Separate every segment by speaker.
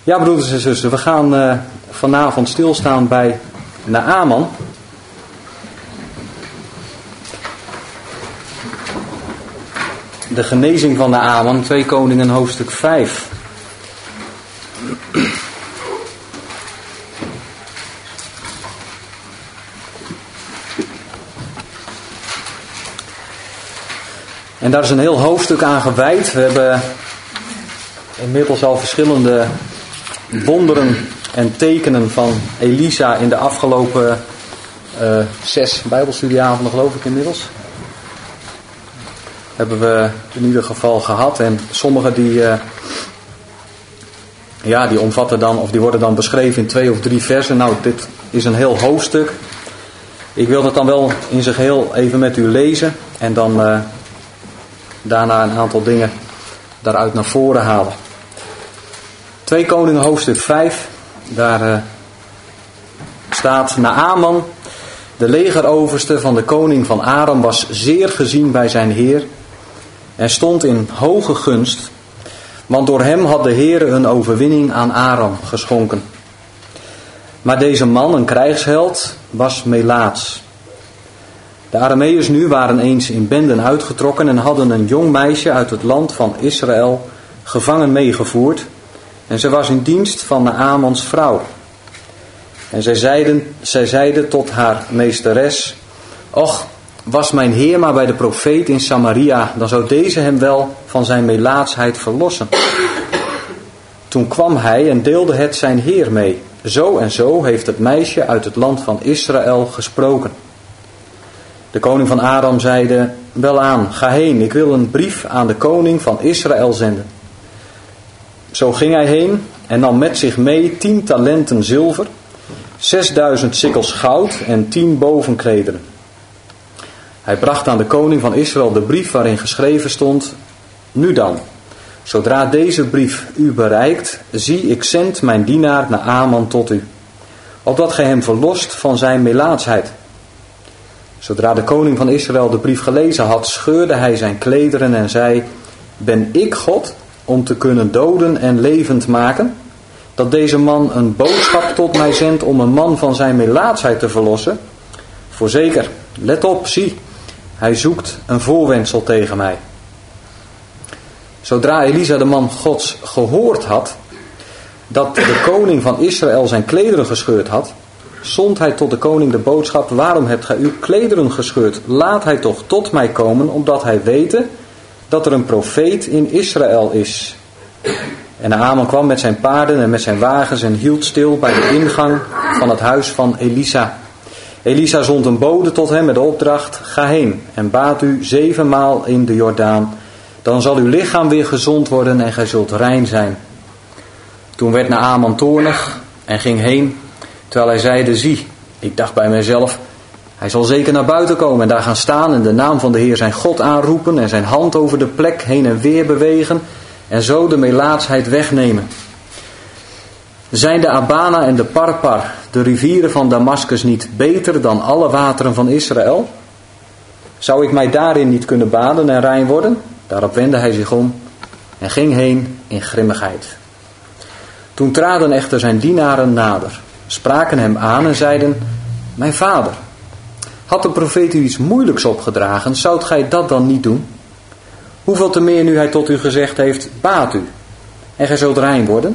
Speaker 1: Ja, broeders en zussen, we gaan vanavond stilstaan bij Naaman. De genezing van Naaman, 2 Koningen hoofdstuk 5. En daar is een heel hoofdstuk aan gewijd. We hebben inmiddels al verschillende wonderen en tekenen van Elisa in de afgelopen 6 Bijbelstudieavonden, geloof ik inmiddels. Hebben we in ieder geval gehad. En sommige die omvatten dan, of die worden dan beschreven in 2 of 3 versen. Nou, dit is een heel hoofdstuk. Ik wil het dan wel in zijn geheel even met u lezen. En dan daarna een aantal dingen daaruit naar voren halen. 2 Koningen hoofdstuk 5. Daar staat: Naaman, de legeroverste van de koning van Aram, was zeer gezien bij zijn heer en stond in hoge gunst, want door hem had de Heere een overwinning aan Aram geschonken. Maar deze man, een krijgsheld, was melaats. De Arameërs nu waren eens in benden uitgetrokken en hadden een jong meisje uit het land van Israël gevangen meegevoerd. En ze was in dienst van Naamans vrouw. En zij zeiden tot haar meesteres: Och, was mijn heer maar bij de profeet in Samaria, dan zou deze hem wel van zijn melaatsheid verlossen. Toen kwam hij en deelde het zijn heer mee. Zo en zo heeft het meisje uit het land van Israël gesproken. De koning van Aram zeide: Welaan, ga heen, ik wil een brief aan de koning van Israël zenden. Zo ging hij heen en nam met zich mee 10 talenten zilver, 6000 sikkels goud en 10 bovenklederen. Hij bracht aan de koning van Israël de brief waarin geschreven stond: Nu dan, zodra deze brief u bereikt, zie, ik zend mijn dienaar Naaman tot u, opdat gij hem verlost van zijn melaatsheid. Zodra de koning van Israël de brief gelezen had, scheurde hij zijn klederen en zei: Ben ik God om te kunnen doden en levend maken, dat deze man een boodschap tot mij zendt om een man van zijn melaatsheid te verlossen? Voorzeker, let op, zie, hij zoekt een voorwendsel tegen mij. Zodra Elisa, de man Gods, gehoord had dat de koning van Israël zijn klederen gescheurd had, zond hij tot de koning de boodschap: Waarom hebt gij uw klederen gescheurd? Laat hij toch tot mij komen, opdat hij wete dat er een profeet in Israël is. En Naaman kwam met zijn paarden en met zijn wagens en hield stil bij de ingang van het huis van Elisa. Elisa zond een bode tot hem met de opdracht: Ga heen en baad u 7 maal in de Jordaan. Dan zal uw lichaam weer gezond worden en gij zult rein zijn. Toen werd Naaman toornig en ging heen, terwijl hij zeide: Zie, ik dacht bij mijzelf, hij zal zeker naar buiten komen en daar gaan staan en de naam van de Heer zijn God aanroepen en zijn hand over de plek heen en weer bewegen en zo de melaatsheid wegnemen. Zijn de Abana en de Parpar, de rivieren van Damaskus, niet beter dan alle wateren van Israël? Zou ik mij daarin niet kunnen baden en rein worden? Daarop wendde hij zich om en ging heen in grimmigheid. Toen traden echter zijn dienaren nader, spraken hem aan en zeiden: Mijn vader, had de profeet u iets moeilijks opgedragen, zoudt gij dat dan niet doen? Hoeveel te meer nu hij tot u gezegd heeft: Baad u en gij zult rein worden?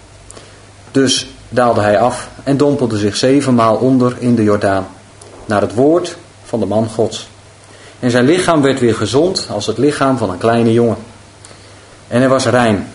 Speaker 1: Dus daalde hij af en dompelde zich 7 maal onder in de Jordaan, naar het woord van de man Gods. En zijn lichaam werd weer gezond als het lichaam van een kleine jongen. En hij was rein.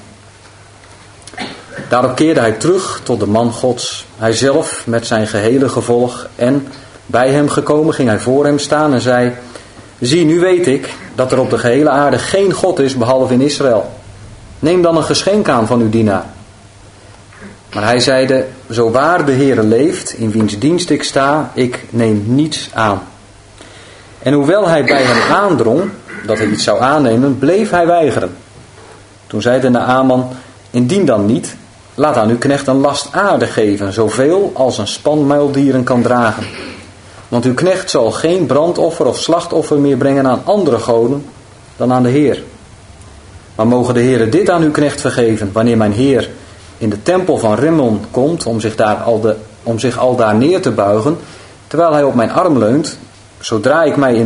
Speaker 1: Daarop keerde hij terug tot de man Gods, hij zelf met zijn gehele gevolg, en bij hem gekomen ging hij voor hem staan en zei: Zie, nu weet ik dat er op de gehele aarde geen God is behalve in Israël. Neem dan een geschenk aan van uw dienaar. Maar hij zeide: Zo waar de Heere leeft, in wiens dienst ik sta, ik neem niets aan. En hoewel hij bij hem aandrong dat hij iets zou aannemen, bleef hij weigeren. Toen zeide Naaman: Indien dan niet, laat aan uw knecht een last aarde geven, zoveel als een span muildieren kan dragen. Want uw knecht zal geen brandoffer of slachtoffer meer brengen aan andere goden dan aan de Heer. Maar mogen de Heere dit aan uw knecht vergeven, wanneer mijn Heer in de tempel van Rimmon komt om zich al daar neer te buigen, terwijl hij op mijn arm leunt, zodat ik mij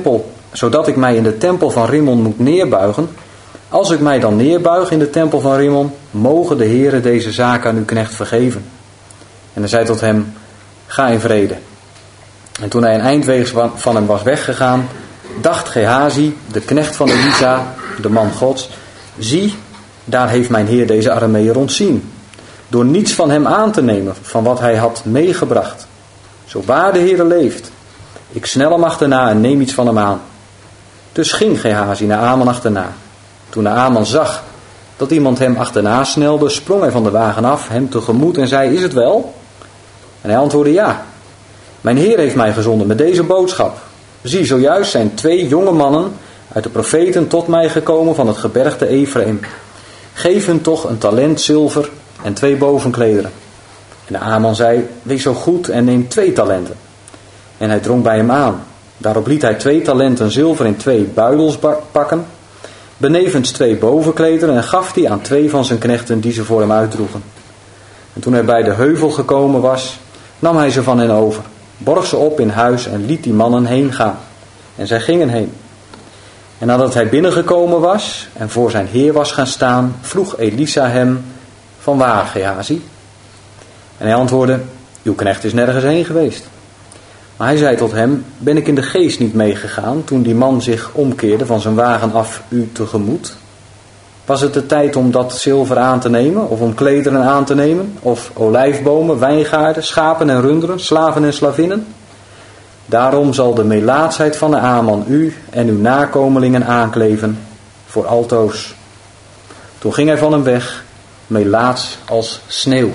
Speaker 1: in de tempel van Rimmon moet neerbuigen. Als ik mij dan neerbuig in de tempel van Rimmon, mogen de Heere deze zaak aan uw knecht vergeven. En hij zei tot hem, ga in vrede. En toen hij een eindweegs van hem was weggegaan, dacht Gehazi, de knecht van Elisa, de man Gods, zie, daar heeft mijn Heer deze Arameer ontzien, door niets van hem aan te nemen van wat hij had meegebracht. Zo waar de Heere leeft, ik snel hem achterna en neem iets van hem aan. Dus ging Gehazi Naaman achterna. Toen Naaman zag dat iemand hem achterna snelde, sprong hij van de wagen af, hem tegemoet en zei, is het wel? En hij antwoordde, ja. Mijn Heer heeft mij gezonden met deze boodschap. Zie, zojuist zijn 2 jonge mannen uit de profeten tot mij gekomen van het gebergte Ephraim. Geef hun toch een talent zilver en 2 bovenklederen. En Naaman zei, wees zo goed en neem 2 talenten. En hij drong bij hem aan. Daarop liet hij 2 talenten zilver in 2 buidels pakken, benevens 2 bovenklederen, en gaf die aan 2 van zijn knechten die ze voor hem uitdroegen. En toen hij bij de heuvel gekomen was, nam hij ze van hen over, borg ze op in huis en liet die mannen heen gaan. En zij gingen heen. En nadat hij binnengekomen was en voor zijn heer was gaan staan, vroeg Elisa hem, vanwaar, Gehazi? En hij antwoordde, uw knecht is nergens heen geweest. Maar hij zei tot hem, ben ik in de geest niet meegegaan toen die man zich omkeerde van zijn wagen af u tegemoet? Was het de tijd om dat zilver aan te nemen, of om klederen aan te nemen, of olijfbomen, wijngaarden, schapen en runderen, slaven en slavinnen? Daarom zal de melaatsheid van Naaman u en uw nakomelingen aankleven voor altoos. Toen ging hij van hem weg, melaats als sneeuw.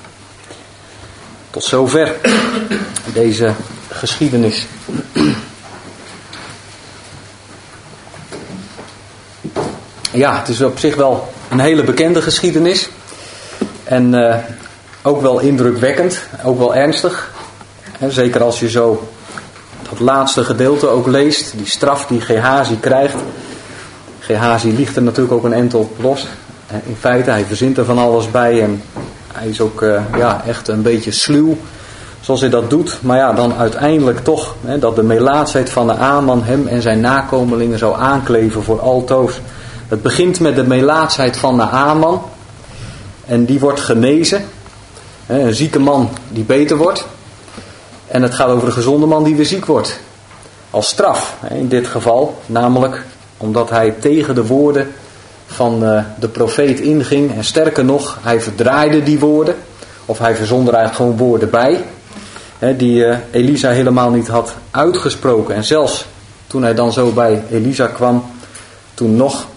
Speaker 1: Tot zover deze geschiedenis. Ja, het is op zich wel een hele bekende geschiedenis. En ook wel indrukwekkend, ook wel ernstig. Zeker als je zo dat laatste gedeelte ook leest, die straf die Gehazi krijgt. Gehazi liegt er natuurlijk ook een end op los. In feite, hij verzint er van alles bij en hij is ook echt een beetje sluw zoals hij dat doet. Maar ja, dan uiteindelijk toch dat de melaatsheid van Naaman hem en zijn nakomelingen zou aankleven voor altoos. Het begint met de melaatsheid van Naaman en die wordt genezen. Een zieke man die beter wordt. En het gaat over een gezonde man die weer ziek wordt. Als straf in dit geval, namelijk omdat hij tegen de woorden van de profeet inging. En sterker nog, hij verdraaide die woorden. Of hij verzond er eigenlijk gewoon woorden bij. Die Elisa helemaal niet had uitgesproken. En zelfs toen hij dan zo bij Elisa kwam, toen nog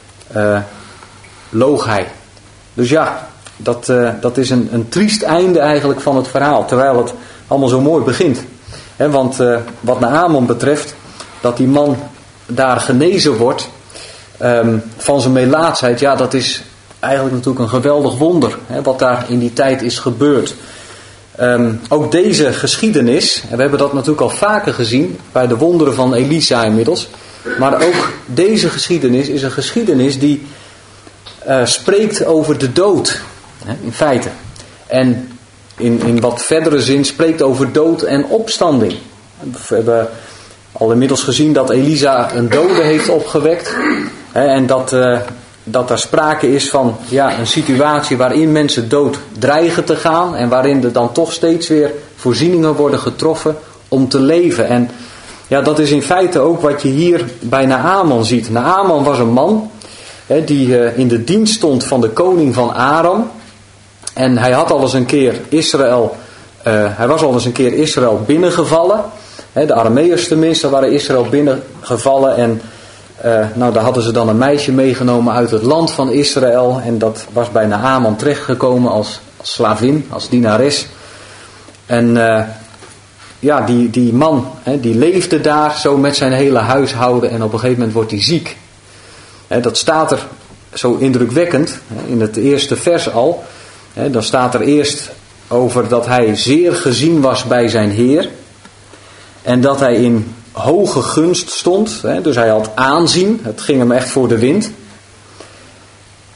Speaker 1: loog hij. Dus ja, dat is een triest einde eigenlijk van het verhaal. Terwijl het allemaal zo mooi begint. Want wat Naaman betreft, dat die man daar genezen wordt van zijn melaatsheid. Ja, dat is eigenlijk natuurlijk een geweldig wonder. Wat daar in die tijd is gebeurd. Ook deze geschiedenis, en we hebben dat natuurlijk al vaker gezien bij de wonderen van Elisa inmiddels. Maar ook deze geschiedenis is een geschiedenis die spreekt over de dood. In feite. En in wat verdere zin spreekt over dood en opstanding. We hebben al inmiddels gezien dat Elisa een dode heeft opgewekt. En dat er sprake is van een situatie waarin mensen dood dreigen te gaan. En waarin er dan toch steeds weer voorzieningen worden getroffen om te leven. En ja, dat is in feite ook wat je hier bij Naaman ziet. Naaman was een man die in de dienst stond van de koning van Aram. En hij had al eens een keer Israël binnengevallen. De Arameërs tenminste waren Israël binnengevallen. En daar hadden ze dan een meisje meegenomen uit het land van Israël. En dat was bij Naaman terechtgekomen als slavin, als dienares. En die man, die leefde daar zo met zijn hele huishouden. En op een gegeven moment wordt hij ziek. Dat staat er zo indrukwekkend in het eerste vers al. Dan staat er eerst over dat hij zeer gezien was bij zijn Heer. En dat hij in hoge gunst stond. Dus hij had aanzien. Het ging hem echt voor de wind.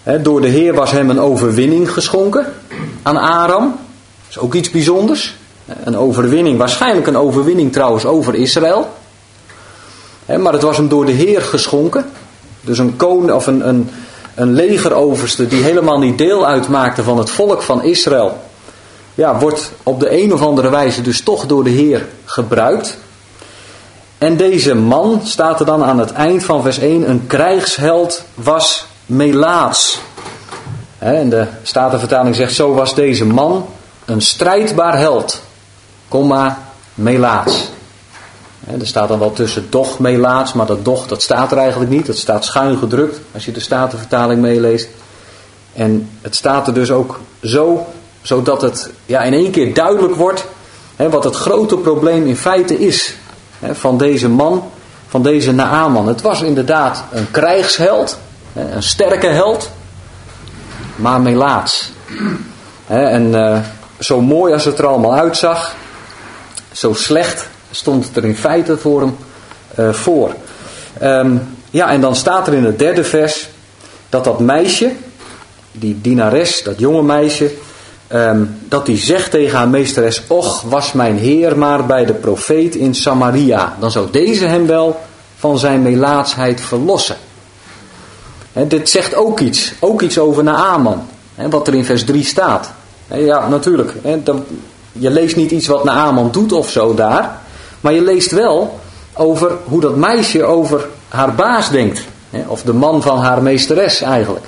Speaker 1: Door de Heer was hem een overwinning geschonken aan Aram. Dat is ook iets bijzonders. Een overwinning, waarschijnlijk een overwinning trouwens over Israël. Maar het was hem door de Heer geschonken. Dus een koning of een legeroverste die helemaal niet deel uitmaakte van het volk van Israël. Ja, wordt op de een of andere wijze dus toch door de Heer gebruikt. En deze man, staat er dan aan het eind van vers 1, een krijgsheld was melaats. En de Statenvertaling zegt, zo was deze man een strijdbaar held, melaats. Er staat dan wel tussen doch melaats, maar dat doch dat staat er eigenlijk niet. Dat staat schuin gedrukt als je de Statenvertaling meeleest. En het staat er dus ook zo, zodat het in één keer duidelijk wordt wat het grote probleem in feite is van deze man, van deze Naaman. Het was inderdaad een krijgsheld, een sterke held, maar melaats. En zo mooi als het er allemaal uitzag, zo slecht stond het er in feite voor hem voor. En dan staat er in het 3e vers dat meisje, die dienares, dat jonge meisje, dat die zegt tegen haar meesteres, och, was mijn Heer maar bij de profeet in Samaria. Dan zou deze hem wel van zijn melaatsheid verlossen. Dit zegt ook iets over Naaman, wat er in vers 3 staat. Ja, natuurlijk, je leest niet iets wat Naaman doet of zo daar, maar je leest wel over hoe dat meisje over haar baas denkt. Of de man van haar meesteres eigenlijk.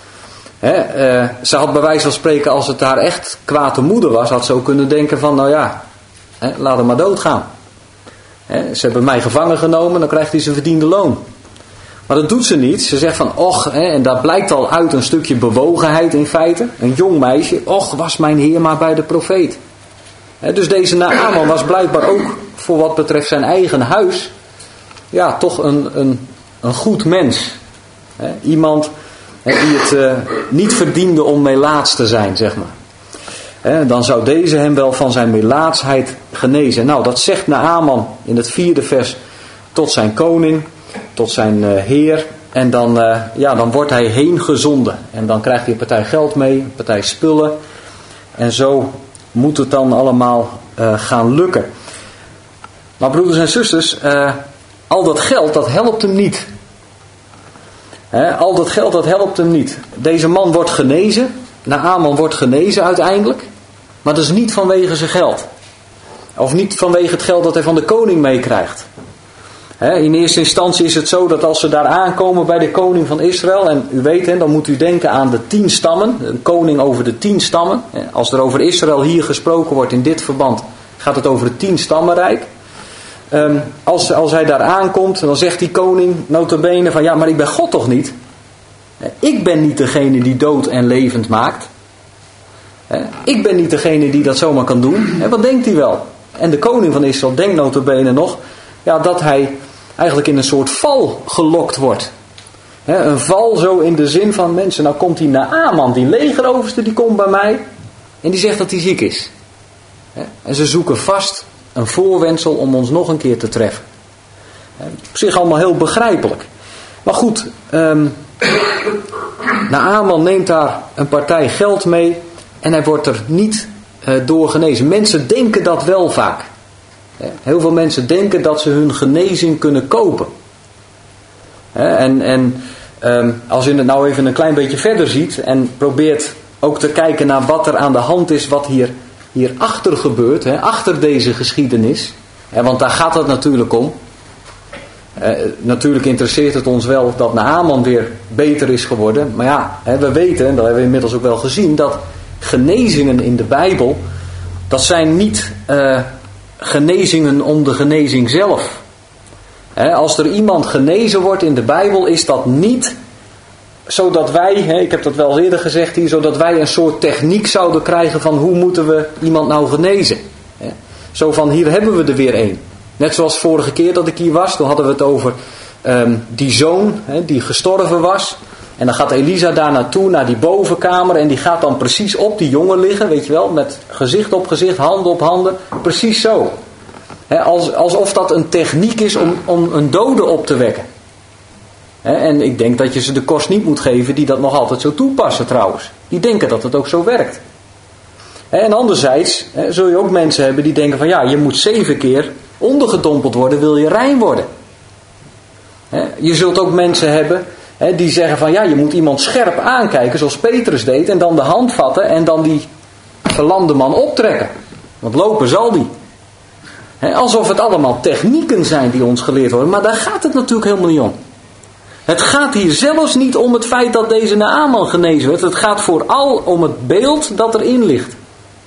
Speaker 1: Ze had bij wijze van spreken, als het haar echt kwaad de moeder was, had ze ook kunnen denken van, laat hem maar doodgaan. Ze hebben mij gevangen genomen, dan krijgt hij zijn verdiende loon. Maar dat doet ze niet. Ze zegt van, och, en daar blijkt al uit een stukje bewogenheid in feite. Een jong meisje, och, was mijn Heer maar bij de profeet. Dus deze Naaman was blijkbaar ook, voor wat betreft zijn eigen huis, toch een goed mens. Iemand die het niet verdiende om melaats te zijn, zeg maar. Dan zou deze hem wel van zijn melaatsheid genezen. Nou, dat zegt Naaman in het 4e vers tot zijn koning, tot zijn heer. En dan wordt hij heen gezonden. En dan krijgt hij een partij geld mee, een partij spullen. En zo moet het dan allemaal gaan lukken. Maar broeders en zusters, al dat geld, dat helpt hem niet. Al dat geld, dat helpt hem niet. Deze man wordt genezen. Naaman wordt genezen uiteindelijk. Maar dat is niet vanwege zijn geld. Of niet vanwege het geld dat hij van de koning meekrijgt. In eerste instantie is het zo dat als ze daar aankomen bij de koning van Israël. En u weet, dan moet u denken aan de 10 stammen. Een koning over de 10 stammen. Als er over Israël hier gesproken wordt in dit verband, gaat het over het 10 stammenrijk. Als hij daar aankomt, dan zegt die koning nota bene van, ja, maar ik ben God toch niet? Ik ben niet degene die dood en levend maakt. Ik ben niet degene die dat zomaar kan doen. Wat denkt hij wel? En de koning van Israël denkt nota bene nog, dat hij eigenlijk in een soort val gelokt wordt. Een val zo in de zin van, mensen, nou komt die Naaman, die legeroverste, die komt bij mij en die zegt dat hij ziek is. En ze zoeken vast een voorwendsel om ons nog een keer te treffen. Op zich allemaal heel begrijpelijk. Maar goed, Naaman neemt daar een partij geld mee en hij wordt er niet door genezen. Mensen denken dat wel vaak. Heel veel mensen denken dat ze hun genezing kunnen kopen. Als je het nou even een klein beetje verder ziet en probeert ook te kijken naar wat er aan de hand is, wat hierachter gebeurt, achter deze geschiedenis. Want daar gaat het natuurlijk om. Natuurlijk interesseert het ons wel dat Naaman weer beter is geworden. Maar ja, we weten, en dat hebben we inmiddels ook wel gezien, dat genezingen in de Bijbel, dat zijn niet genezingen om de genezing zelf. Als er iemand genezen wordt in de Bijbel, is dat niet zodat wij, ik heb dat wel eerder gezegd hier, zodat wij een soort techniek zouden krijgen van hoe moeten we iemand nou genezen. Zo van, hier hebben we er weer één. Net zoals vorige keer dat ik hier was, toen hadden we het over die zoon die gestorven was. En dan gaat Elisa daar naartoe, naar die bovenkamer, en die gaat dan precies op die jongen liggen, weet je wel, met gezicht op gezicht, handen op handen, precies zo. Alsof dat een techniek is om een dode op te wekken. En ik denk dat je ze de kost niet moet geven die dat nog altijd zo toepassen trouwens. Die denken dat het ook zo werkt. En anderzijds zul je ook mensen hebben die denken van ja, je moet 7 keer ondergedompeld worden, wil je rein worden. Je zult ook mensen hebben die zeggen van ja, je moet iemand scherp aankijken zoals Petrus deed en dan de hand vatten en dan die verlamde man optrekken. Want lopen zal die. Alsof het allemaal technieken zijn die ons geleerd worden, maar daar gaat het natuurlijk helemaal niet om. Het gaat hier zelfs niet om het feit dat deze Naaman genezen werd. Het gaat vooral om het beeld dat erin ligt.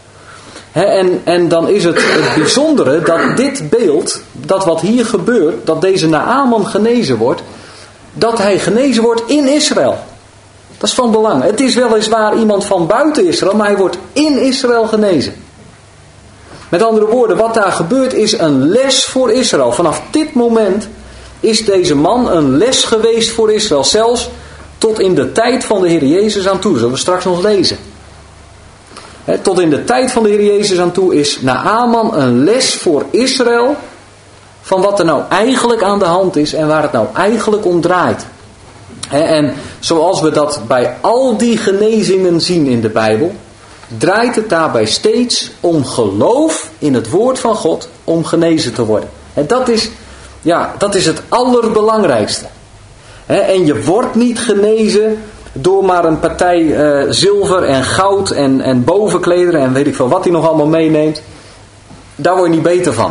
Speaker 1: En dan is het bijzondere dat dit beeld, dat wat hier gebeurt, dat deze Naaman genezen wordt, dat hij genezen wordt in Israël. Dat is van belang. Het is weliswaar iemand van buiten Israël, maar hij wordt in Israël genezen. Met andere woorden, wat daar gebeurt is een les voor Israël. Vanaf dit moment is deze man een les geweest voor Israël. Zelfs tot in de tijd van de Heer Jezus aan toe. Dat zullen we straks nog lezen. Tot in de tijd van de Heer Jezus aan toe is Naaman een les voor Israël. Van wat er nou eigenlijk aan de hand is en waar het nou eigenlijk om draait. En zoals we dat bij al die genezingen zien in de Bijbel, draait het daarbij steeds om geloof in het woord van God om genezen te worden. En dat is het allerbelangrijkste. En je wordt niet genezen door maar een partij zilver en goud en bovenklederen en weet ik veel wat hij nog allemaal meeneemt. Daar word je niet beter van.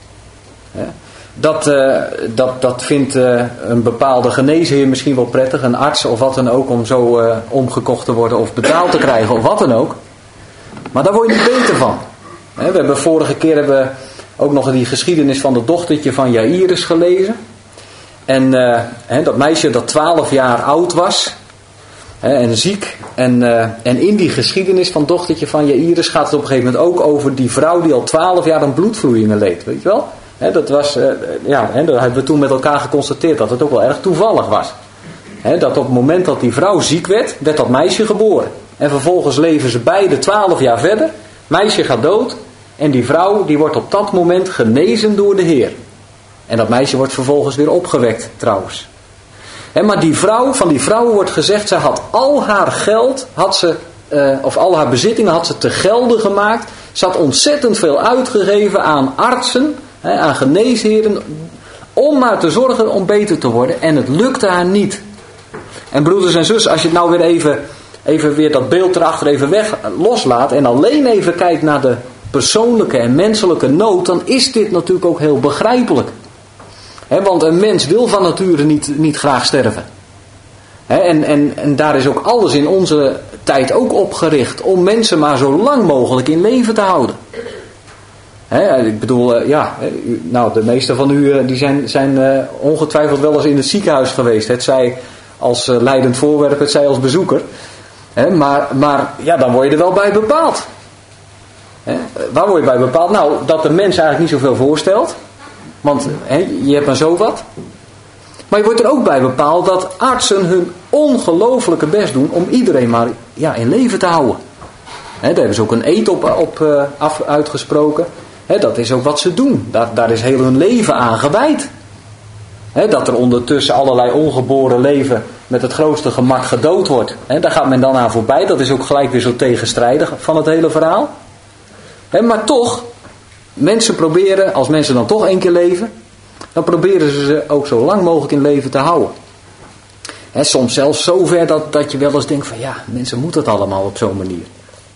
Speaker 1: Dat vindt een bepaalde geneesheer misschien wel prettig, een arts of wat dan ook, om zo omgekocht te worden of betaald te krijgen of wat dan ook. Maar daar word je niet beter van. We hebben vorige keer ook nog die geschiedenis van het dochtertje van Jairus gelezen. En dat meisje dat 12 jaar oud was en ziek. En in die geschiedenis van het dochtertje van Jairus gaat het op een gegeven moment ook over die vrouw die al 12 jaar aan bloedvloeien leed. Weet je wel? Dat was, daar hebben we toen met elkaar geconstateerd dat het ook wel erg toevallig was. Dat op het moment dat die vrouw ziek werd, werd dat meisje geboren. En vervolgens leven ze beide 12 jaar verder. Meisje gaat dood. En die vrouw die wordt op dat moment genezen door de Heer. En dat meisje wordt vervolgens weer opgewekt trouwens. Maar van die vrouw wordt gezegd, zij had al haar geld, of al haar bezittingen had ze te gelde gemaakt. Ze had ontzettend veel uitgegeven aan artsen, aan geneesheren, om maar te zorgen om beter te worden. En het lukte haar niet. En broeders en zussen, als je het nou weer even weer dat beeld erachter even loslaat en alleen even kijkt naar de persoonlijke en menselijke nood, dan is dit natuurlijk ook heel begrijpelijk. Want een mens wil van nature niet graag sterven. En daar is ook alles in onze tijd ook op gericht om mensen maar zo lang mogelijk in leven te houden. Ik bedoel, de meeste van u die zijn ongetwijfeld wel eens in het ziekenhuis geweest. Het zij als lijdend voorwerp, het zij als bezoeker. Maar dan word je er wel bij bepaald. Waar word je bij bepaald? Nou, dat de mens eigenlijk niet zoveel voorstelt. Want je hebt maar zo wat. Maar je wordt er ook bij bepaald dat artsen hun ongelooflijke best doen om iedereen maar in leven te houden. Daar hebben ze ook een eed op uitgesproken. Dat is ook wat ze doen. Daar is heel hun leven aan gewijd. Dat er ondertussen allerlei ongeboren leven met het grootste gemak gedood wordt. Daar gaat men dan aan voorbij. Dat is ook gelijk weer zo tegenstrijdig van het hele verhaal. Maar toch, mensen proberen, als mensen dan toch 1 keer leven, dan proberen ze ook zo lang mogelijk in leven te houden. Soms zelfs zo ver dat je wel eens denkt van mensen moeten het allemaal op zo'n manier.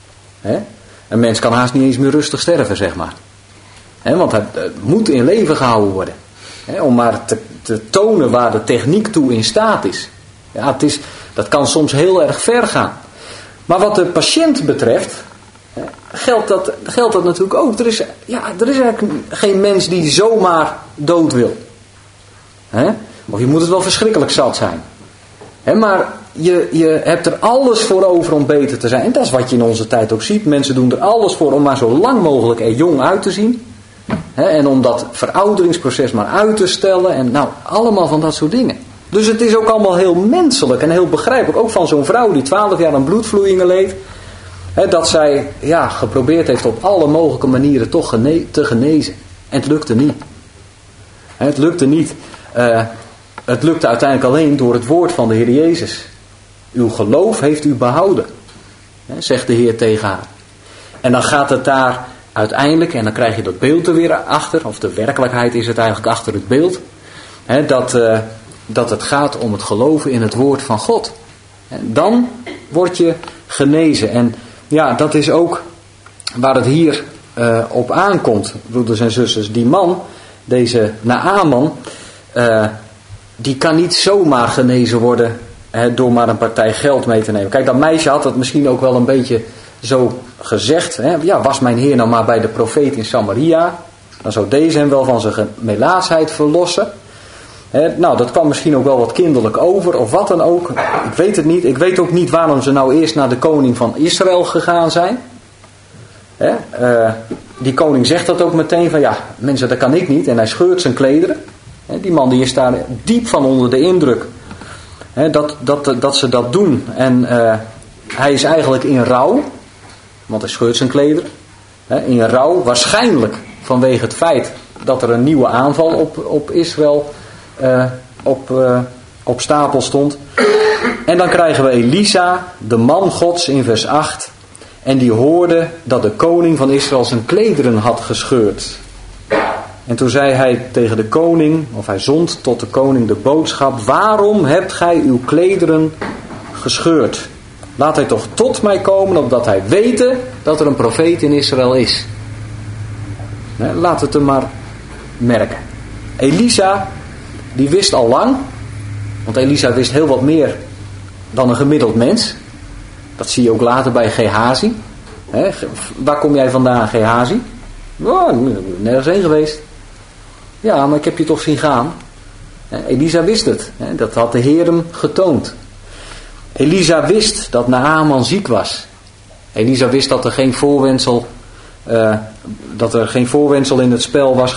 Speaker 1: Een mens kan haast niet eens meer rustig sterven, zeg maar. Want het moet in leven gehouden worden. Om maar te tonen waar de techniek toe in staat is. Dat kan soms heel erg ver gaan. Maar wat de patiënt betreft, geldt dat natuurlijk ook. Er is eigenlijk geen mens die zomaar dood wil. Of je moet het wel verschrikkelijk zat zijn. Maar je hebt er alles voor over om beter te zijn. En dat is wat je in onze tijd ook ziet. Mensen doen er alles voor om maar zo lang mogelijk er jong uit te zien. En om dat verouderingsproces maar uit te stellen. En allemaal van dat soort dingen. Dus het is ook allemaal heel menselijk en heel begrijpelijk. Ook van zo'n vrouw die 12 jaar aan bloedvloeien leed. Dat zij geprobeerd heeft op alle mogelijke manieren toch te genezen. En het lukte niet. Het lukte niet. het lukte uiteindelijk alleen door het woord van de Heer Jezus. Uw geloof heeft u behouden, zegt de Heer tegen haar. En dan gaat het daar uiteindelijk, en dan krijg je dat beeld er weer achter, of de werkelijkheid is het eigenlijk achter het beeld, dat het gaat om het geloven in het woord van God. Dan word je genezen. En ja, dat is ook waar het hier op aankomt, broeders en zusters. Die man, deze Naaman, die kan niet zomaar genezen worden door maar een partij geld mee te nemen. Kijk, dat meisje had dat misschien ook wel een beetje zo gezegd. Ja, was mijn Heer nou maar bij de profeet in Samaria, dan zou deze hem wel van zijn melaatsheid verlossen. Nou, dat kwam misschien ook wel wat kinderlijk over, of wat dan ook. Ik weet het niet. Ik weet ook niet waarom ze nou eerst naar de koning van Israël gegaan zijn. Die koning zegt dat ook meteen van, ja, mensen, dat kan ik niet. En hij scheurt zijn klederen. Die man die is daar diep van onder de indruk. Dat ze dat doen. En hij is eigenlijk in rouw. Want hij scheurt zijn klederen. In rouw, waarschijnlijk vanwege het feit dat er een nieuwe aanval op Israël op stapel stond. En dan krijgen we Elisa, de man Gods, in vers 8. En die hoorde dat de koning van Israël zijn klederen had gescheurd. En toen zei hij tegen de koning, of hij zond tot de koning de boodschap: waarom hebt gij uw klederen gescheurd? Laat hij toch tot mij komen, opdat hij wete dat er een profeet in Israël is. Laat het hem maar merken. Elisa, die wist al lang, want Elisa wist heel wat meer dan een gemiddeld mens. Dat zie je ook later bij Gehazi. Waar kom jij vandaan, Gehazi? Oh, nergens heen geweest. Ja, maar ik heb je toch zien gaan. Elisa wist het. Dat had de Heer hem getoond. Elisa wist dat Naaman ziek was. Elisa wist dat er geen voorwendsel in het spel was.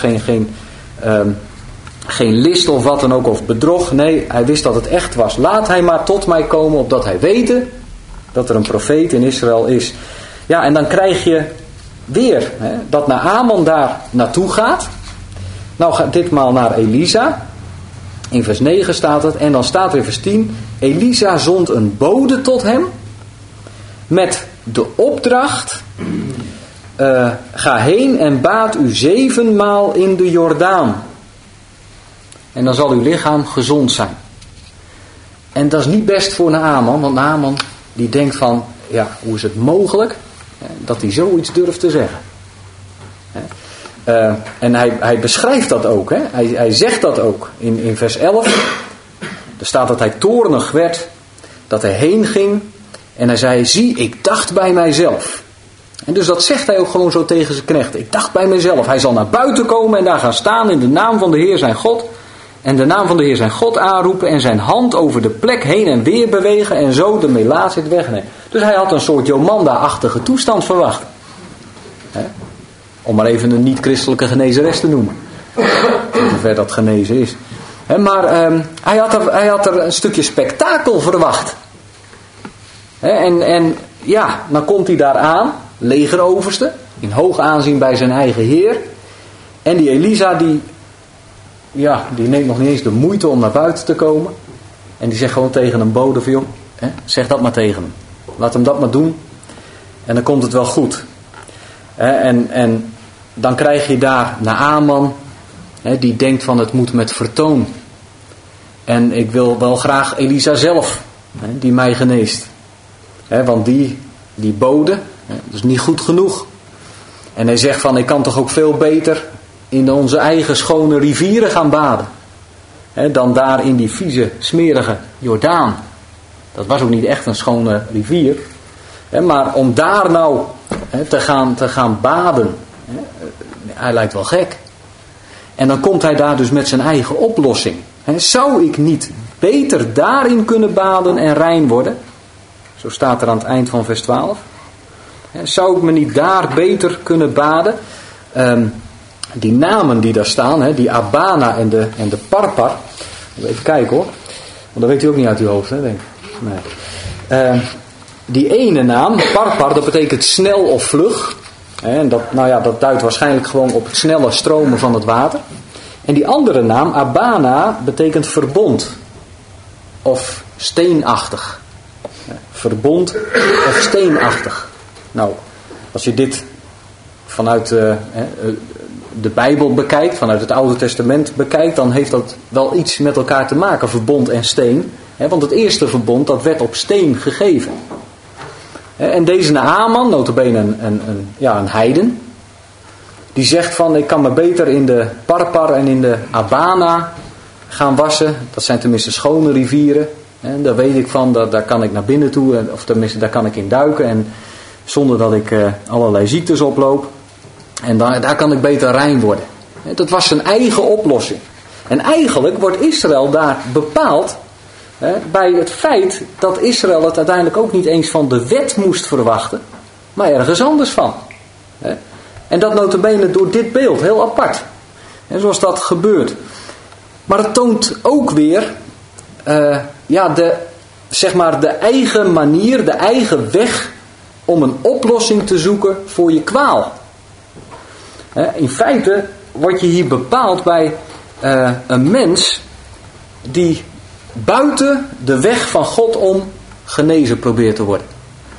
Speaker 1: Geen list of wat dan ook, of bedrog. Nee, hij wist dat het echt was. Laat hij maar tot mij komen, opdat hij wete dat er een profeet in Israël is. Ja, en dan krijg je weer dat Naaman daar naartoe gaat. Nou gaat ditmaal naar Elisa. In vers 9 staat het. En dan staat er in vers 10. Elisa zond een bode tot hem. Met de opdracht. Ga heen en baad u 7 maal in de Jordaan. En dan zal uw lichaam gezond zijn. En dat is niet best voor Naaman. Want Naaman die denkt van, ja, hoe is het mogelijk dat hij zoiets durft te zeggen. En hij beschrijft dat ook. Hij zegt dat ook in vers 11. Er staat dat hij toornig werd. Dat hij heen ging. En hij zei, zie, ik dacht bij mijzelf. En dus dat zegt hij ook gewoon zo tegen zijn knecht. Ik dacht bij mijzelf, hij zal naar buiten komen en daar gaan staan in de naam van de Heer zijn God. En de naam van de Heer zijn God aanroepen en zijn hand over de plek heen en weer bewegen en zo de melaatsheid wegnemen. Dus hij had een soort Jomanda-achtige toestand verwacht. Om maar even een niet-christelijke genezeres te noemen. Zover dat genezen is. Maar hij had er een stukje spektakel verwacht. En ja, dan komt hij daar aan, legeroverste, in hoog aanzien bij zijn eigen heer. En die Elisa die neemt nog niet eens de moeite om naar buiten te komen. En die zegt gewoon tegen een bode van, joh, zeg dat maar tegen hem. Laat hem dat maar doen. En dan komt het wel goed. En dan krijg je daar Naaman, die denkt van het moet met vertoon. En ik wil wel graag Elisa zelf, die mij geneest. Want die bode, dat is niet goed genoeg. En hij zegt van, ik kan toch ook veel beter in onze eigen schone rivieren gaan baden. Dan daar in die vieze, smerige Jordaan. Dat was ook niet echt een schone rivier. Maar om daar nou te gaan baden, hij lijkt wel gek. En dan komt hij daar dus met zijn eigen oplossing. Zou ik niet beter daarin kunnen baden en rein worden? Zo staat er aan het eind van vers 12. Zou ik me niet daar beter kunnen baden? Die namen die daar staan, die Abana en de Parpar. Even kijken hoor. Want dat weet u ook niet uit uw hoofd, denk ik. Nee. Die ene naam, Parpar, dat betekent snel of vlug. En dat duidt waarschijnlijk gewoon op het snelle stromen van het water. En die andere naam, Abana, betekent verbond. Of steenachtig. Verbond of steenachtig. Nou, als je dit vanuit de Bijbel bekijkt, vanuit het Oude Testament bekijkt, dan heeft dat wel iets met elkaar te maken, verbond en steen. Want het eerste verbond, dat werd op steen gegeven. En deze Naaman, nota bene een heiden, die zegt van, ik kan me beter in de Parpar en in de Abana gaan wassen. Dat zijn tenminste schone rivieren. En daar weet ik van, daar kan ik naar binnen toe, of tenminste daar kan ik in duiken. En zonder dat ik allerlei ziektes oploop. En daar kan ik beter rein worden. Dat was zijn eigen oplossing. En eigenlijk wordt Israël daar bepaald bij het feit dat Israël het uiteindelijk ook niet eens van de wet moest verwachten, maar ergens anders van. En dat nota bene door dit beeld, heel apart. En zoals dat gebeurt. Maar het toont ook weer de eigen manier, de eigen weg om een oplossing te zoeken voor je kwaal. In feite word je hier bepaald bij een mens die buiten de weg van God om genezen probeert te worden.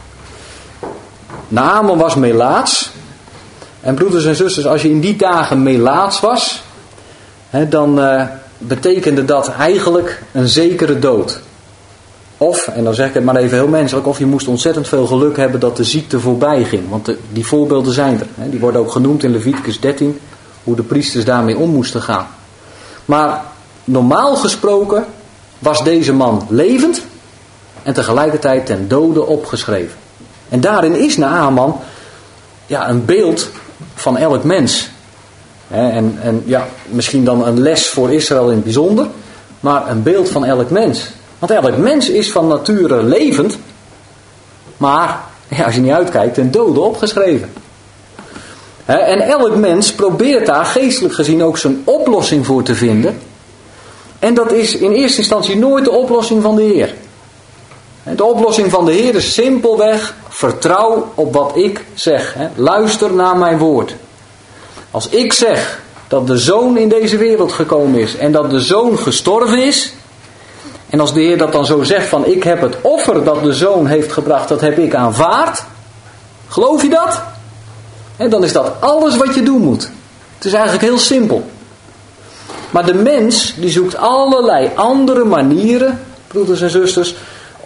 Speaker 1: Naaman was melaats. En broeders en zusters, als je in die dagen melaats was, dan betekende dat eigenlijk een zekere dood. Of, en dan zeg ik het maar even heel menselijk, of je moest ontzettend veel geluk hebben dat de ziekte voorbij ging. Want die voorbeelden zijn er. Die worden ook genoemd in Leviticus 13, hoe de priesters daarmee om moesten gaan. Maar normaal gesproken was deze man levend en tegelijkertijd ten dode opgeschreven. En daarin is Naaman een beeld van elk mens. En misschien dan een les voor Israël in het bijzonder, maar een beeld van elk mens. Want elk mens is van nature levend, maar als je niet uitkijkt, ten dode opgeschreven. En elk mens probeert daar geestelijk gezien ook zijn oplossing voor te vinden. En dat is in eerste instantie nooit de oplossing van de Heer. De oplossing van de Heer is simpelweg: vertrouw op wat ik zeg. Luister naar mijn woord. Als ik zeg dat de Zoon in deze wereld gekomen is en dat de Zoon gestorven is, en als de Heer dat dan zo zegt van, ik heb het offer dat de Zoon heeft gebracht, dat heb ik aanvaard. Geloof je dat? En dan is dat alles wat je doen moet. Het is eigenlijk heel simpel. Maar de mens die zoekt allerlei andere manieren, broeders en zusters,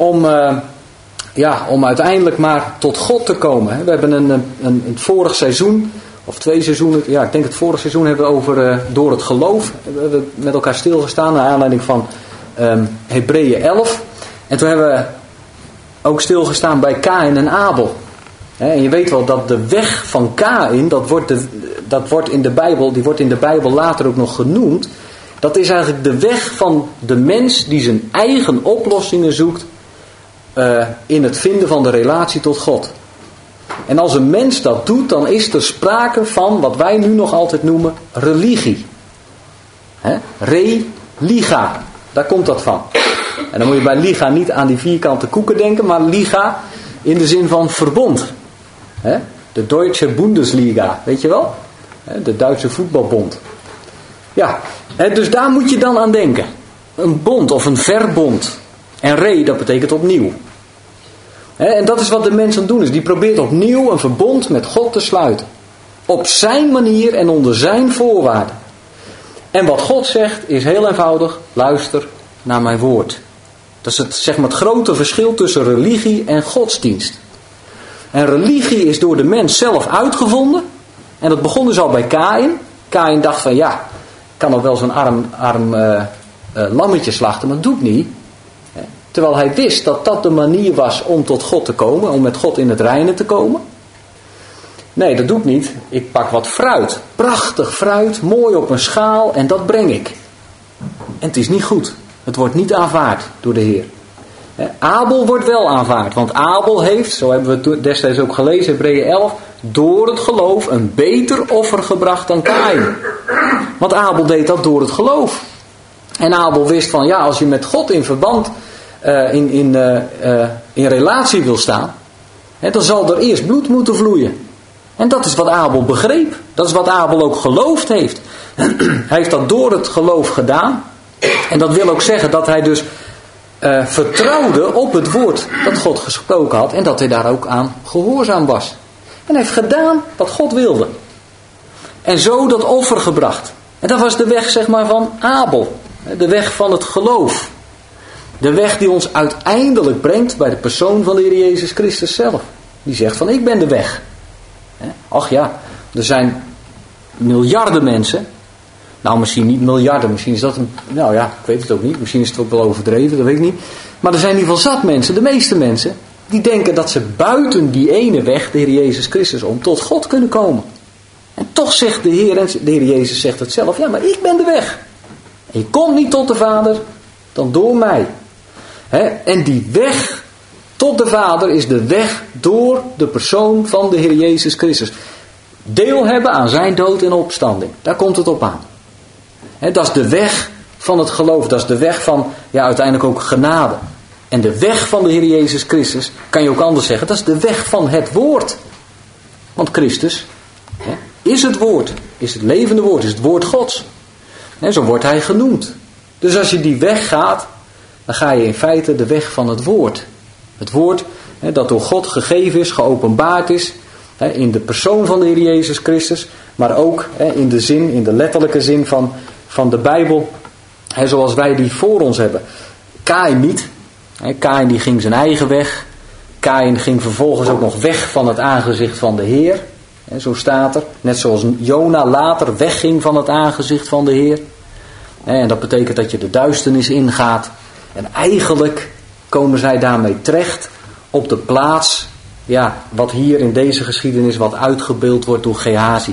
Speaker 1: om uiteindelijk maar tot God te komen. We hebben een vorig seizoen, of 2 seizoenen, ik denk het vorige seizoen hebben we over door het geloof. We hebben met elkaar stilgestaan naar aanleiding van Hebreeën 11. En toen hebben we ook stilgestaan bij Kaïn en Abel. En je weet wel dat de weg van Kaïn, dat wordt in de Bijbel later ook nog genoemd. Dat is eigenlijk de weg van de mens die zijn eigen oplossingen zoekt in het vinden van de relatie tot God. En als een mens dat doet, dan is er sprake van wat wij nu nog altijd noemen religie. Religa, daar komt dat van. En dan moet je bij liga niet aan die vierkante koeken denken, maar liga in de zin van verbond. De Deutsche Bundesliga, weet je wel? De Duitse voetbalbond. Ja, dus daar moet je dan aan denken. Een bond of een verbond. En re, dat betekent opnieuw. En dat is wat de mens aan het doen is. Die probeert opnieuw een verbond met God te sluiten. Op zijn manier en onder zijn voorwaarden. En wat God zegt is heel eenvoudig: luister naar mijn woord. Dat is het grote verschil tussen religie en godsdienst. En religie is door de mens zelf uitgevonden. En dat begon dus al bij Kaïn. Kaïn dacht van, ik kan nog wel zo'n arm lammetje slachten, maar dat doe ik niet. Terwijl hij wist dat dat de manier was om tot God te komen, om met God in het reine te komen. Nee, dat doe ik niet. Ik pak wat fruit. Prachtig fruit, mooi op een schaal, en dat breng ik. En het is niet goed. Het wordt niet aanvaard door de Heer. Abel wordt wel aanvaard, want Abel heeft, zo hebben we het destijds ook gelezen, Hebreeën 11, door het geloof een beter offer gebracht dan Kaïn. Want Abel deed dat door het geloof. En Abel wist van, als je met God in verband, in relatie wil staan, dan zal er eerst bloed moeten vloeien. En dat is wat Abel begreep. Dat is wat Abel ook geloofd heeft. Hij heeft dat door het geloof gedaan. En dat wil ook zeggen dat hij dus vertrouwde op het woord dat God gesproken had. En dat hij daar ook aan gehoorzaam was. En hij heeft gedaan wat God wilde. En zo dat offer gebracht. En dat was de weg, zeg maar, van Abel. De weg van het geloof. De weg die ons uiteindelijk brengt bij de persoon van de Heer Jezus Christus zelf. Die zegt van, ik ben de weg. Ach ja, er zijn miljarden mensen. Nou, misschien niet miljarden. Misschien is dat nou ja, ik weet het ook niet. Misschien is het ook wel overdreven, dat weet ik niet. Maar er zijn in ieder geval zat mensen, de meeste mensen, die denken dat ze buiten die ene weg, de Heer Jezus Christus, om tot God kunnen komen. En toch zegt de Heer, en de Heer Jezus zegt het zelf, ja, maar ik ben de weg. En je komt niet tot de Vader dan door mij. En die weg tot de Vader is de weg door de persoon van de Heer Jezus Christus. Deel hebben aan zijn dood en opstanding. Daar komt het op aan. Dat is de weg van het geloof. Dat is de weg van, ja, uiteindelijk ook genade. En de weg van de Heer Jezus Christus, kan je ook anders zeggen, dat is de weg van het woord. Want Christus is het woord. Is het levende woord. Is het woord Gods. Zo wordt hij genoemd. Dus als je die weg gaat, dan ga je in feite de weg van het woord. Het woord dat door God gegeven is, geopenbaard is. In de persoon van de Heer Jezus Christus. Maar ook in de zin, in de letterlijke zin van de Bijbel. Zoals wij die voor ons hebben. Kaïn niet. Kaïn die ging zijn eigen weg. Kaïn ging vervolgens ook nog weg van het aangezicht van de Heer. Zo staat er. Net zoals Jona later wegging van het aangezicht van de Heer. En dat betekent dat je de duisternis ingaat. En eigenlijk komen zij daarmee terecht op de plaats, ja, wat hier in deze geschiedenis wat uitgebeeld wordt door Gehazi.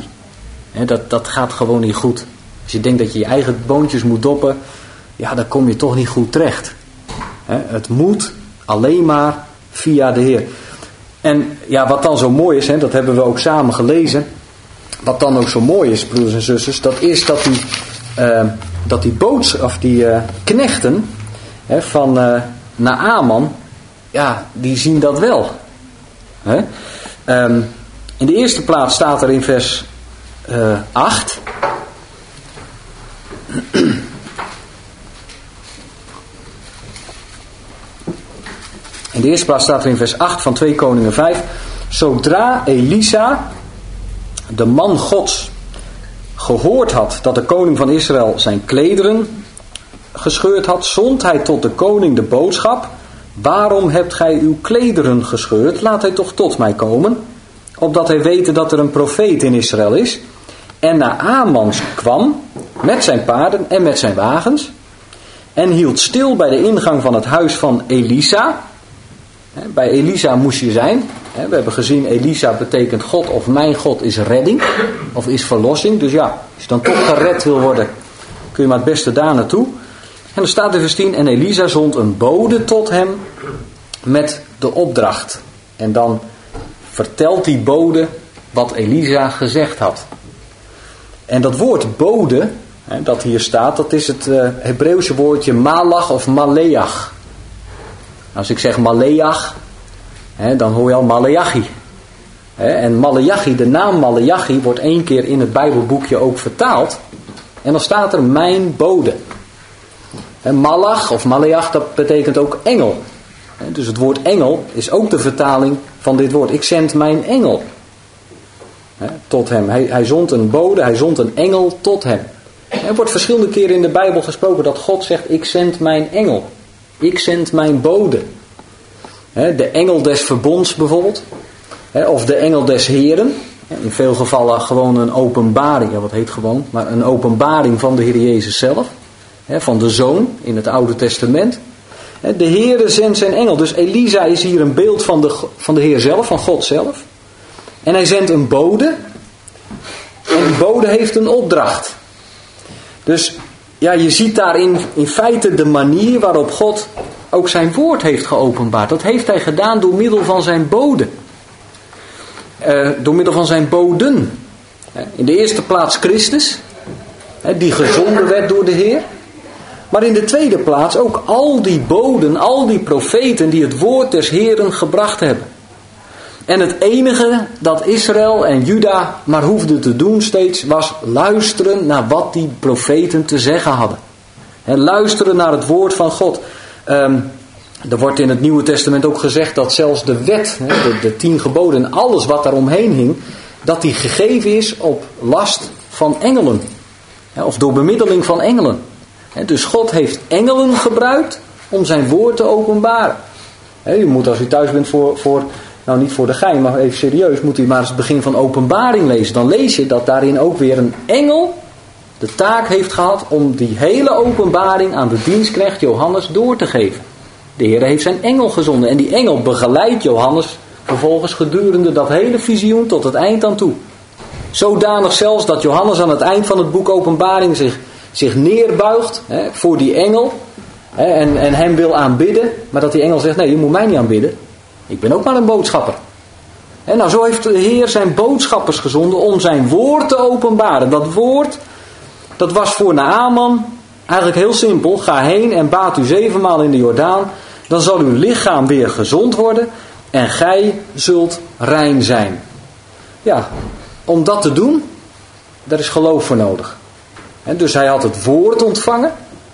Speaker 1: Dat gaat gewoon niet goed. Als je denkt dat je je eigen boontjes moet doppen, ja, dan kom je toch niet goed terecht. Het moet alleen maar via de Heer. En ja, wat dan zo mooi is, dat hebben we ook samen gelezen. Wat dan ook zo mooi is, broeders en zusters, dat is dat die knechten van Naaman, ja, die zien dat wel. In de eerste plaats staat er in vers 8. In de eerste plaats staat er in vers 8 van 2 Koningen 5. Zodra Elisa, de man Gods, gehoord had dat de koning van Israël zijn klederen gescheurd had, zond hij tot de koning de boodschap: waarom hebt gij uw klederen gescheurd? Laat hij toch tot mij komen, opdat hij wete dat er een profeet in Israël is. En Naaman kwam met zijn paarden en met zijn wagens en hield stil bij de ingang van het huis van Elisa. Bij Elisa moest je zijn. We hebben gezien, Elisa betekent God of mijn God is redding of is verlossing. Dus ja, als je dan toch gered wil worden, kun je maar het beste daar naartoe. En er staat in vers 10, en Elisa zond een bode tot hem met de opdracht. En dan vertelt die bode wat Elisa gezegd had. En dat woord bode, dat hier staat, dat is het Hebreeuwse woordje malach of maleach. Als ik zeg maleach, dan hoor je al Maleachi. En Maleachi, de naam Maleachi, wordt 1 keer in het Bijbelboekje ook vertaald. En dan staat er mijn bode. En Malach of Maleach, dat betekent ook engel. Dus het woord engel is ook de vertaling van dit woord. Ik zend mijn engel tot hem. Hij zond een bode, hij zond een engel tot hem. Er wordt verschillende keren in de Bijbel gesproken dat God zegt: ik zend mijn engel. Ik zend mijn bode. De engel des verbonds bijvoorbeeld. Of de engel des Heren. In veel gevallen gewoon een openbaring. Ja, wat heet gewoon? Maar een openbaring van de Heer Jezus zelf. Van de Zoon in het Oude Testament. De Heere zendt zijn engel. Dus Elisa is hier een beeld van de Heer zelf, van God zelf. En hij zendt een bode. En die bode heeft een opdracht. Dus ja, je ziet daarin in feite de manier waarop God ook zijn woord heeft geopenbaard. Dat heeft hij gedaan door middel van zijn bode. Door middel van zijn boden. In de eerste plaats Christus. Die gezonden werd door de Heer. Maar in de tweede plaats ook al die boden, al die profeten die het woord des Heeren gebracht hebben. En het enige dat Israël en Juda maar hoefden te doen steeds was luisteren naar wat die profeten te zeggen hadden. En luisteren naar het woord van God. Er wordt in het Nieuwe Testament ook gezegd dat zelfs de wet, de 10 geboden en alles wat daaromheen hing, dat die gegeven is op last van engelen. Of door bemiddeling van engelen. Dus God heeft engelen gebruikt om zijn woord te openbaren. U moet, als u thuis bent nou niet voor de gein, maar even serieus, moet u maar eens het begin van Openbaring lezen. Dan lees je dat daarin ook weer een engel de taak heeft gehad om die hele openbaring aan de dienstknecht Johannes door te geven. De Heer heeft zijn engel gezonden en die engel begeleidt Johannes vervolgens gedurende dat hele visioen tot het eind aan toe. Zodanig zelfs dat Johannes aan het eind van het boek Openbaring zich neerbuigt voor die engel en hem wil aanbidden, maar dat die engel zegt: nee, je moet mij niet aanbidden. Ik ben ook maar een boodschapper. En nou, zo heeft de Heer zijn boodschappers gezonden om zijn woord te openbaren. Dat woord, dat was voor Naaman eigenlijk heel simpel. Ga heen en baad u 7 maal in de Jordaan. Dan zal uw lichaam weer gezond worden en gij zult rein zijn. Ja, om dat te doen, daar is geloof voor nodig. En dus hij had het woord ontvangen.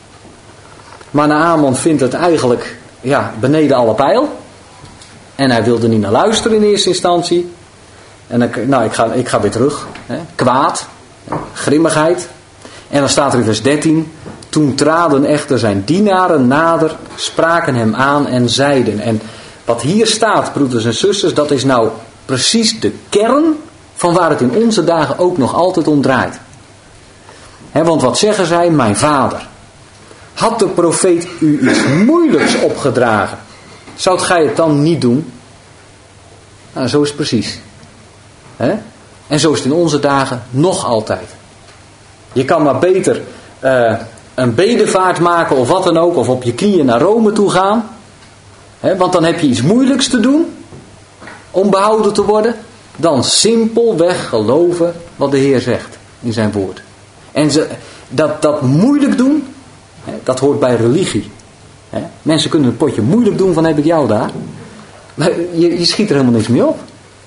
Speaker 1: Maar Naaman vindt het eigenlijk beneden alle pijl. En hij wilde niet naar luisteren in eerste instantie. En ik ga weer terug. Kwaad, grimmigheid. En dan staat er in vers 13. Toen traden echter zijn dienaren nader, spraken hem aan en zeiden. En wat hier staat, broeders en zusters, dat is nou precies de kern van waar het in onze dagen ook nog altijd om draait. Want wat zeggen zij? Mijn vader, had de profeet u iets moeilijks opgedragen, zoudt gij het dan niet doen? Nou, zo is het precies. En zo is het in onze dagen nog altijd. Je kan maar beter een bedevaart maken of wat dan ook, of op je knieën naar Rome toe gaan. Want dan heb je iets moeilijks te doen om behouden te worden, dan simpelweg geloven wat de Heer zegt in zijn woord. En dat moeilijk doen, dat hoort bij religie. Mensen kunnen een potje moeilijk doen van heb ik jou daar. Maar je schiet er helemaal niks mee op.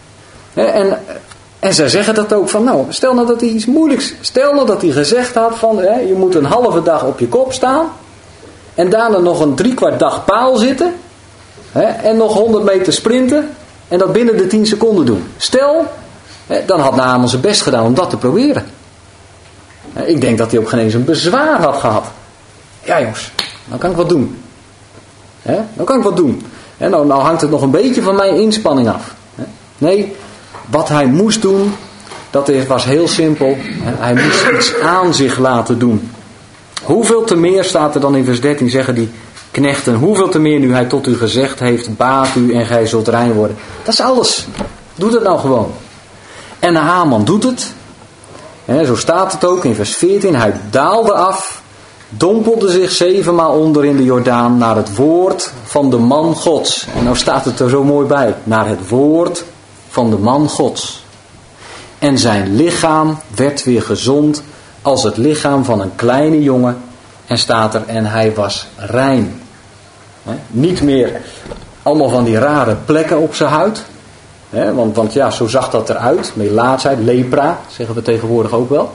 Speaker 1: En zij zeggen dat ook van, nou, stel nou dat hij iets moeilijks, stel nou dat hij gezegd had van, je moet een halve dag op je kop staan en daarna nog een 3/4 dag paal zitten en nog 100 meter sprinten en dat binnen de 10 seconden doen. Stel, dan had Naaman zijn best gedaan om dat te proberen. Ik denk dat hij ook geen eens een bezwaar had gehad. Ja jongens, nou kan ik wat doen. Nou kan ik wat doen. Nou hangt het nog een beetje van mijn inspanning af. Nee, wat hij moest doen, was heel simpel. Hij moest iets aan zich laten doen. Hoeveel te meer, staat er dan in vers 13, zeggen die knechten. Hoeveel te meer nu hij tot u gezegd heeft, baat u en gij zult rein worden. Dat is alles. Doe dat nou gewoon. En Naaman doet het. Zo staat het ook in vers 14. Hij daalde af, dompelde zich 7 maal onder in de Jordaan naar het woord van de man Gods. En nou staat het er zo mooi bij. Naar het woord van de man Gods. En zijn lichaam werd weer gezond als het lichaam van een kleine jongen. En staat er, en hij was rein. Niet meer allemaal van die rare plekken op zijn huid. Want ja, zo zag dat eruit. Melaatsheid, lepra, zeggen we tegenwoordig ook wel.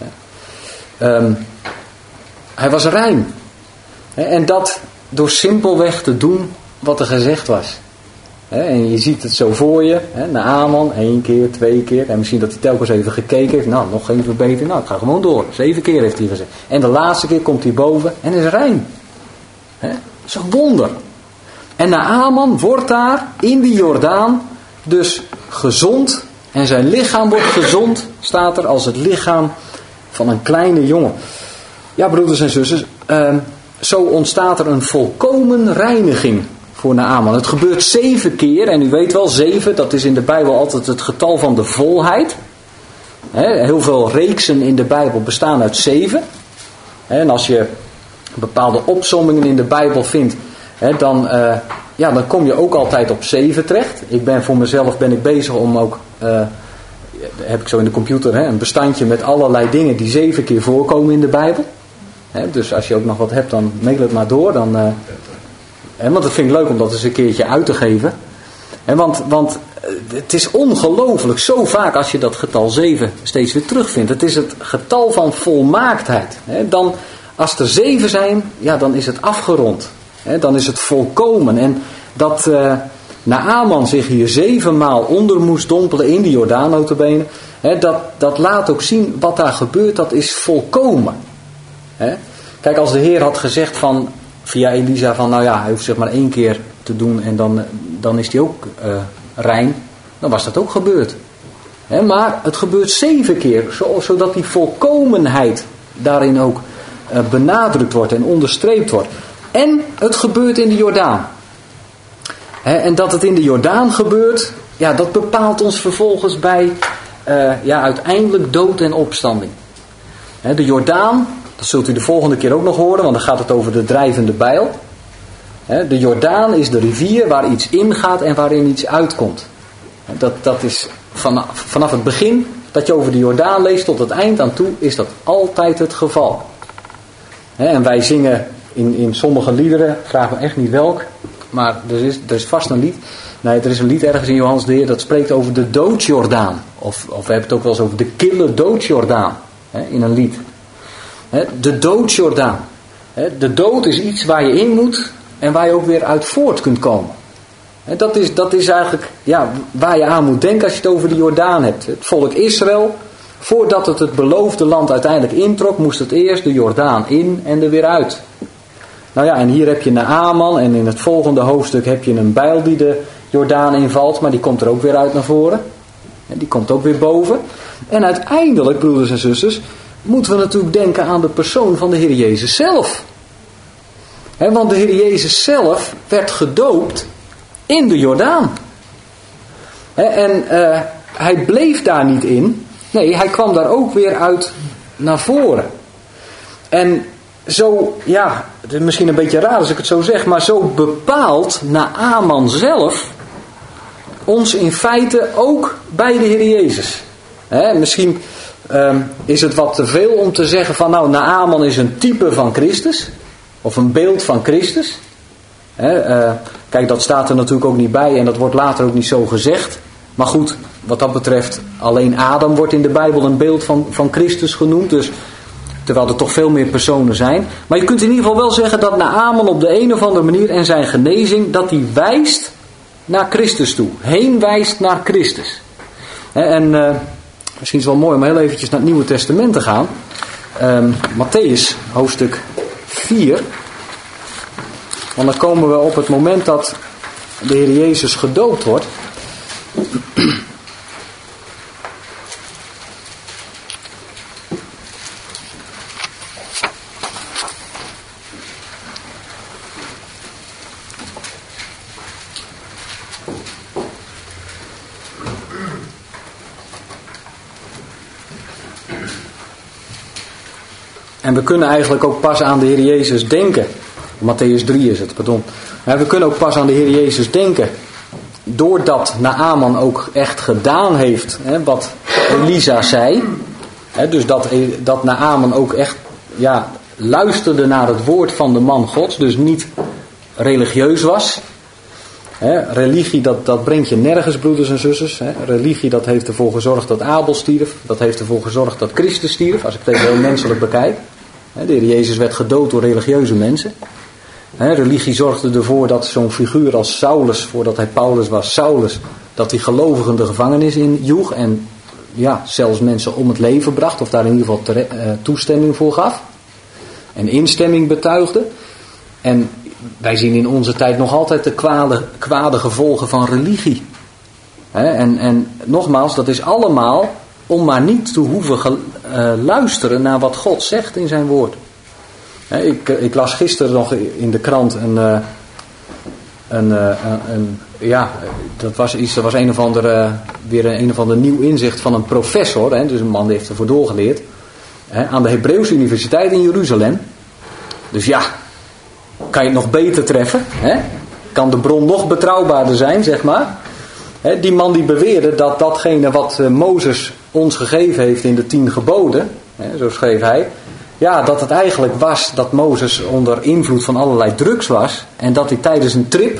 Speaker 1: Hij was rein. En dat door simpelweg te doen wat er gezegd was. En je ziet het zo voor je. Naaman, 1 keer, 2 keer. En misschien dat hij telkens even gekeken heeft. Nou, nog geen verbetering. Nou, ik ga gewoon door. 7 keer heeft hij gezegd. En de laatste keer komt hij boven en is rein. Dat is een wonder. En Naaman wordt daar in die Jordaan dus gezond. En zijn lichaam wordt gezond, staat er, als het lichaam van een kleine jongen. Ja, broeders en zusters. Zo ontstaat er een volkomen reiniging voor Naaman. Het gebeurt 7 keer. En u weet wel, 7, dat is in de Bijbel altijd het getal van de volheid. Heel veel reeksen in de Bijbel bestaan uit 7. En als je bepaalde opsommingen in de Bijbel vindt, dan kom je ook altijd op 7 terecht. Voor mezelf ben ik bezig om ook, heb ik zo in de computer, een bestandje met allerlei dingen die 7 keer voorkomen in de Bijbel. Dus als je ook nog wat hebt, dan mail het maar door. Want dat vind ik leuk om dat eens een keertje uit te geven. Want het is ongelooflijk, zo vaak als je dat getal 7 steeds weer terugvindt. Het is het getal van volmaaktheid. Dan, als er 7 zijn, ja, dan is het afgerond. Dan is het volkomen. En dat Naaman zich hier 7 maal onder moest dompelen in de Jordaan nota bene, dat laat ook zien wat daar gebeurt, dat is volkomen. Kijk, als de Heer had gezegd via Elisa van, nou ja, hij hoeft zich maar 1 keer te doen en dan is hij ook rein, dan was dat ook gebeurd. Maar het gebeurt 7 keer, zodat die volkomenheid daarin ook benadrukt wordt en onderstreept wordt. En het gebeurt in de Jordaan. En dat het in de Jordaan gebeurt, ja, dat bepaalt ons vervolgens bij uiteindelijk dood en opstanding. De Jordaan, dat zult u de volgende keer ook nog horen, want dan gaat het over de drijvende bijl. De Jordaan is de rivier waar iets ingaat en waarin iets uitkomt. Dat is vanaf het begin dat je over de Jordaan leest tot het eind aan toe, is dat altijd het geval. En wij zingen in sommige liederen, vraag me echt niet welk, maar er is vast een lied. Nee, er is een lied ergens in Johannes de Heer dat spreekt over de doodsjordaan. Of we hebben het ook wel eens over de kille doodsjordaan. In een lied. De doodsjordaan. De dood is iets waar je in moet en waar je ook weer uit voort kunt komen. Dat is eigenlijk waar je aan moet denken als je het over de Jordaan hebt. Het volk Israël, voordat het beloofde land uiteindelijk introk, moest het eerst de Jordaan in en er weer uit. Nou ja, en hier heb je Naaman en in het volgende hoofdstuk heb je een bijl die de Jordaan invalt, maar die komt er ook weer uit naar voren. Die komt ook weer boven. En uiteindelijk, broeders en zusters, moeten we natuurlijk denken aan de persoon van de Heer Jezus zelf. Want de Heer Jezus zelf werd gedoopt in de Jordaan. En hij bleef daar niet in. Nee, hij kwam daar ook weer uit naar voren. En zo, ja, het is misschien een beetje raar als ik het zo zeg, maar zo bepaalt Naaman zelf ons in feite ook bij de Heer Jezus. Misschien is het wat te veel om te zeggen van nou, Naaman is een type van Christus. Of een beeld van Christus. Kijk, dat staat er natuurlijk ook niet bij en dat wordt later ook niet zo gezegd. Maar goed, wat dat betreft, alleen Adam wordt in de Bijbel een beeld van Christus genoemd. Dus, terwijl er toch veel meer personen zijn. Maar je kunt in ieder geval wel zeggen dat Naaman op de een of andere manier en zijn genezing, dat hij wijst naar Christus toe. Heen wijst naar Christus. En misschien is het wel mooi om heel eventjes naar het Nieuwe Testament te gaan. Mattheüs, hoofdstuk 4. Want dan komen we op het moment dat de Heer Jezus gedoopt wordt. En we kunnen eigenlijk ook pas aan de Heer Jezus denken. Mattheüs 3 is het, pardon. Maar we kunnen ook pas aan de Heer Jezus denken. Doordat Naaman ook echt gedaan heeft wat Elisa zei. Dus dat Naaman ook echt luisterde naar het woord van de man Gods. Dus niet religieus was. Religie dat brengt je nergens, broeders en zusters. Religie dat heeft ervoor gezorgd dat Abel stierf. Dat heeft ervoor gezorgd dat Christus stierf. Als ik het even heel menselijk bekijk. De Heer Jezus werd gedood door religieuze mensen. Religie zorgde ervoor dat zo'n figuur als Saulus, voordat hij Paulus was, Saulus, dat hij gelovigen de gevangenis injoeg en zelfs mensen om het leven bracht, of daar in ieder geval toestemming voor gaf. En instemming betuigde. En wij zien in onze tijd nog altijd de kwade gevolgen van religie. En nogmaals, dat is allemaal om maar niet te hoeven luisteren naar wat God zegt in zijn woord. Ik las gisteren nog in de krant dat was weer een of ander nieuw inzicht van een professor, dus een man die heeft ervoor doorgeleerd, aan de Hebreeuwse Universiteit in Jeruzalem. Dus kan je het nog beter treffen? Kan de bron nog betrouwbaarder zijn, zeg maar? Die man die beweerde dat datgene wat Mozes ons gegeven heeft in de 10 geboden, zo schreef hij, dat het eigenlijk was dat Mozes onder invloed van allerlei drugs was en dat hij tijdens een trip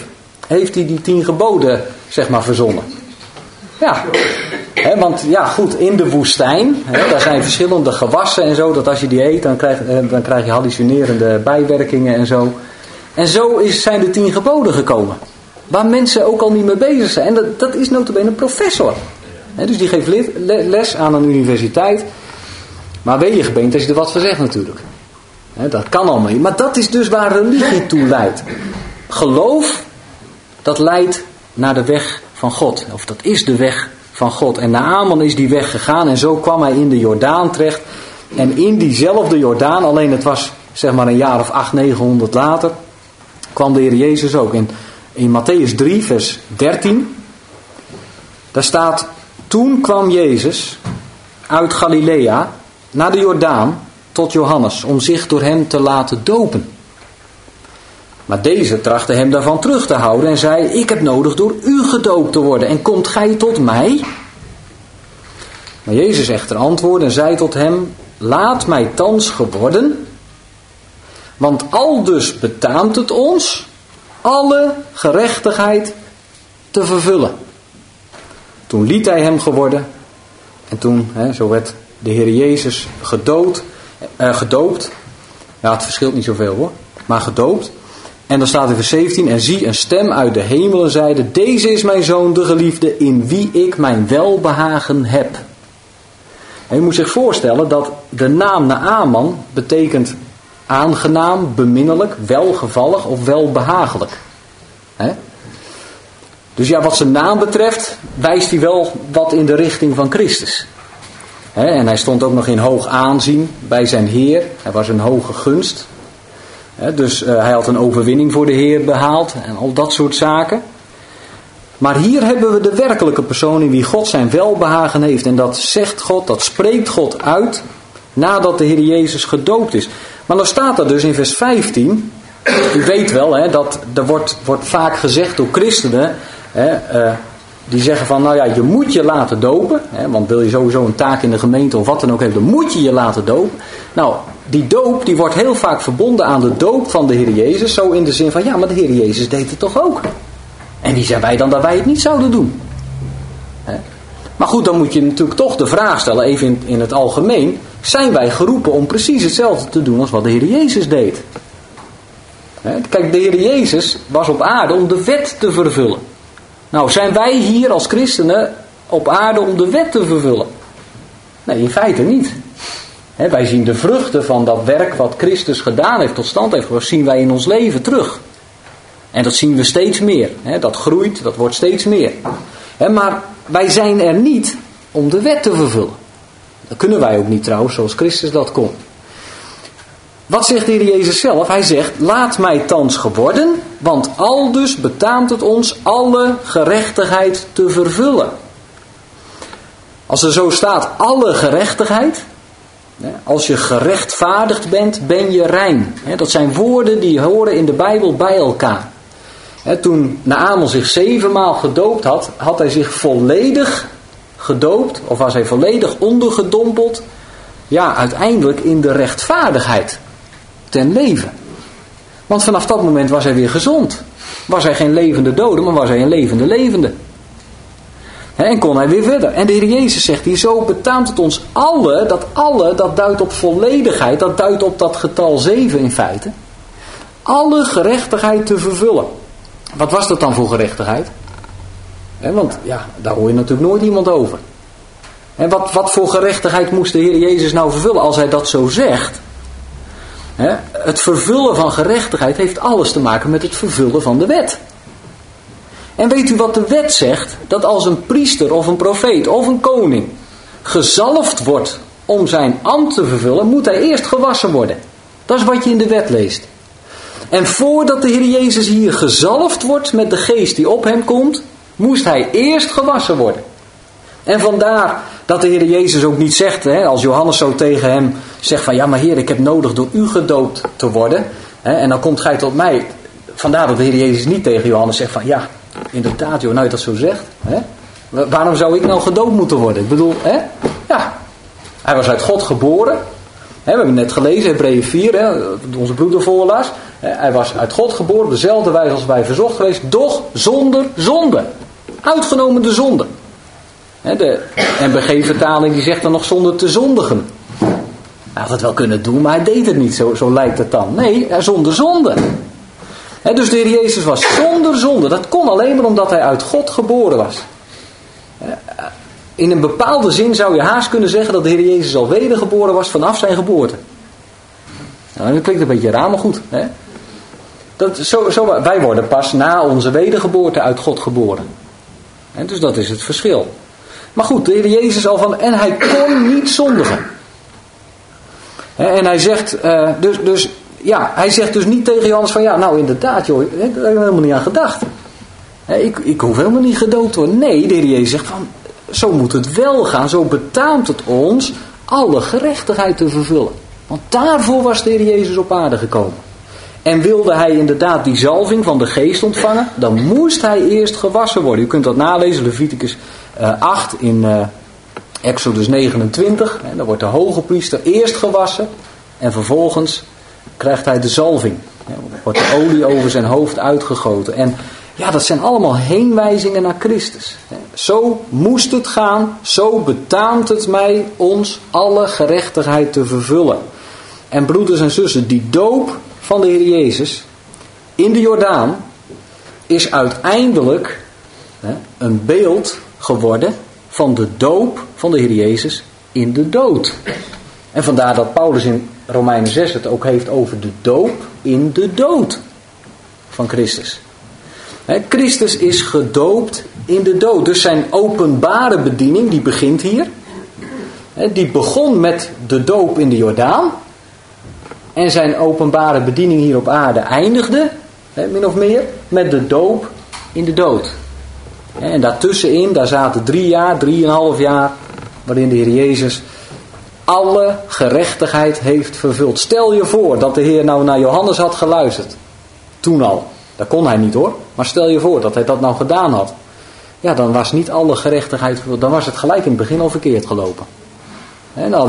Speaker 1: heeft hij die 10 geboden, zeg maar, verzonnen. Ja, want ja goed, in de woestijn, daar zijn verschillende gewassen en zo, dat als je die eet, dan krijg je hallucinerende bijwerkingen en zo. En zo zijn de 10 geboden gekomen. Waar mensen ook al niet mee bezig zijn. En dat is nota bene een professor. Dus die geeft les aan een universiteit. Maar weet je gemeente als je er wat van zegt natuurlijk. Dat kan allemaal niet. Maar dat is dus waar religie toe leidt. Geloof, dat leidt naar de weg van God. Of dat is de weg van God. En Naaman is die weg gegaan. En zo kwam hij in de Jordaan terecht. En in diezelfde Jordaan, alleen het was zeg maar een jaar of 800-900 later, kwam de Heer Jezus ook. In Mattheüs 3 vers 13. Daar staat: toen kwam Jezus uit Galilea naar de Jordaan tot Johannes om zich door hem te laten dopen. Maar deze trachtte hem daarvan terug te houden en zei: ik heb nodig door u gedoopt te worden en komt gij tot mij? Maar Jezus echter antwoordde en zei tot hem: laat mij thans geworden, want aldus betaamt het ons alle gerechtigheid te vervullen. Toen liet hij hem geworden en toen, zo werd de Heer Jezus gedoopt. Ja, het verschilt niet zoveel hoor, maar gedoopt. En dan staat in vers 17: en zie, een stem uit de hemelen zeide: deze is mijn zoon, de geliefde, in wie ik mijn welbehagen heb. En je moet zich voorstellen dat de naam Naaman betekent aangenaam, beminnelijk, welgevallig of welbehagelijk. Dus ja, wat zijn naam betreft wijst hij wel wat in de richting van Christus. En hij stond ook nog in hoog aanzien bij zijn Heer. Hij was een hoge gunst. Dus hij had een overwinning voor de Heer behaald en al dat soort zaken. Maar hier hebben we de werkelijke persoon in wie God zijn welbehagen heeft. En dat zegt God, dat spreekt God uit nadat de Heer Jezus gedoopt is. Maar dan staat er dus in vers 15. U weet wel, dat er wordt vaak gezegd door christenen. Die zeggen van, nou ja, je moet je laten dopen. Want wil je sowieso een taak in de gemeente of wat dan ook hebben, dan moet je je laten dopen. Nou, die doop die wordt heel vaak verbonden aan de doop van de Heer Jezus. Zo in de zin van, ja, maar de Heer Jezus deed het toch ook. En wie zijn wij dan dat wij het niet zouden doen? Maar goed, dan moet je natuurlijk toch de vraag stellen, even in het algemeen. Zijn wij geroepen om precies hetzelfde te doen als wat de Heer Jezus deed? Kijk, de Heer Jezus was op aarde om de wet te vervullen. Nou, zijn wij hier als christenen op aarde om de wet te vervullen? Nee, in feite niet. Wij zien de vruchten van dat werk wat Christus gedaan heeft, tot stand heeft gebracht, zien wij in ons leven terug. En dat zien we steeds meer. Dat groeit, dat wordt steeds meer. Maar wij zijn er niet om de wet te vervullen. Dat kunnen wij ook niet trouwens, zoals Christus dat kon. Wat zegt de Heer Jezus zelf? Hij zegt, laat mij thans geworden, want aldus betaamt het ons alle gerechtigheid te vervullen. Als er zo staat, alle gerechtigheid, als je gerechtvaardigd bent, ben je rein. Dat zijn woorden die horen in de Bijbel bij elkaar. Toen Naaman zich 7 maal gedoopt had, had hij zich volledig gedoopt, of was hij volledig ondergedompeld, ja, uiteindelijk in de rechtvaardigheid ten leven. Want vanaf dat moment was hij weer gezond. Was hij geen levende dode, maar was hij een levende levende. En kon hij weer verder. En de Heer Jezus zegt hier, zo betaamt het ons alle, dat duidt op volledigheid, dat duidt op dat getal 7 in feite. Alle gerechtigheid te vervullen. Wat was dat dan voor gerechtigheid? Want ja, daar hoor je natuurlijk nooit iemand over. En wat voor gerechtigheid moest de Heer Jezus nou vervullen als hij dat zo zegt? Het vervullen van gerechtigheid heeft alles te maken met het vervullen van de wet. En weet u wat de wet zegt? Dat als een priester of een profeet of een koning gezalfd wordt om zijn ambt te vervullen, moet hij eerst gewassen worden. Dat is wat je in de wet leest. En voordat de Heer Jezus hier gezalfd wordt met de geest die op hem komt, moest hij eerst gewassen worden. En vandaar dat de Heer Jezus ook niet zegt, als Johannes zo tegen hem zegt van, ja maar Heer, ik heb nodig door u gedoopt te worden. En dan komt gij tot mij. Vandaar dat de Heer Jezus niet tegen Johannes zegt van, ja, inderdaad joh, nou je dat zo zegt. Waarom zou ik nou gedoopt moeten worden? Ik bedoel, ja, hij was uit God geboren. We hebben net gelezen, Hebreeën 4, onze broeder voorlas. Hij was uit God geboren, op dezelfde wijze als wij verzocht geweest, doch zonder zonde. Uitgenomen de zonde. De NBG-vertaling die zegt dan nog zonder te zondigen. Hij had het wel kunnen doen, maar hij deed het niet, zo lijkt het dan. Nee, zonder zonde. Dus de Heer Jezus was zonder zonde. Dat kon alleen maar omdat hij uit God geboren was. In een bepaalde zin zou je haast kunnen zeggen dat de Heer Jezus al wedergeboren was vanaf zijn geboorte. Nou, dat klinkt een beetje raar, maar goed. Hè? Wij worden pas na onze wedergeboorte uit God geboren. Dus dat is het verschil. Maar goed, de Heer Jezus al van... En hij kon niet zondigen. En hij zegt... hij zegt dus niet tegen Johannes van... Ja, nou inderdaad joh, daar heb ik helemaal niet aan gedacht. Ik hoef helemaal niet gedood te worden. Nee, de Heer Jezus zegt van... Zo moet het wel gaan. Zo betaamt het ons alle gerechtigheid te vervullen. Want daarvoor was de Heer Jezus op aarde gekomen. En wilde hij inderdaad die zalving van de geest ontvangen, dan moest hij eerst gewassen worden. U kunt dat nalezen, Leviticus 8 in Exodus 29. Dan wordt de hoge priester eerst gewassen en vervolgens krijgt hij de zalving. Dan wordt de olie over zijn hoofd uitgegoten. En ja, dat zijn allemaal heenwijzingen naar Christus. Zo moest het gaan, zo betaamt het mij ons alle gerechtigheid te vervullen. En broeders en zussen, die doop van de Heer Jezus in de Jordaan is uiteindelijk een beeld geworden van de doop van de Heer Jezus in de dood. En vandaar dat Paulus in Romeinen 6 het ook heeft over de doop in de dood van Christus. Christus is gedoopt in de dood. Dus zijn openbare bediening, die begint hier. Die begon met de doop in de Jordaan. En zijn openbare bediening hier op aarde eindigde, min of meer, met de doop in de dood. En daartussenin, daar zaten 3 jaar, 3,5 jaar, waarin de Heer Jezus alle gerechtigheid heeft vervuld. Stel je voor dat de Heer nou naar Johannes had geluisterd. Toen al. Dat kon hij niet hoor. Maar stel je voor dat hij dat nou gedaan had. Ja, dan was niet alle gerechtigheid vervuld. Dan was het gelijk in het begin al verkeerd gelopen. En dan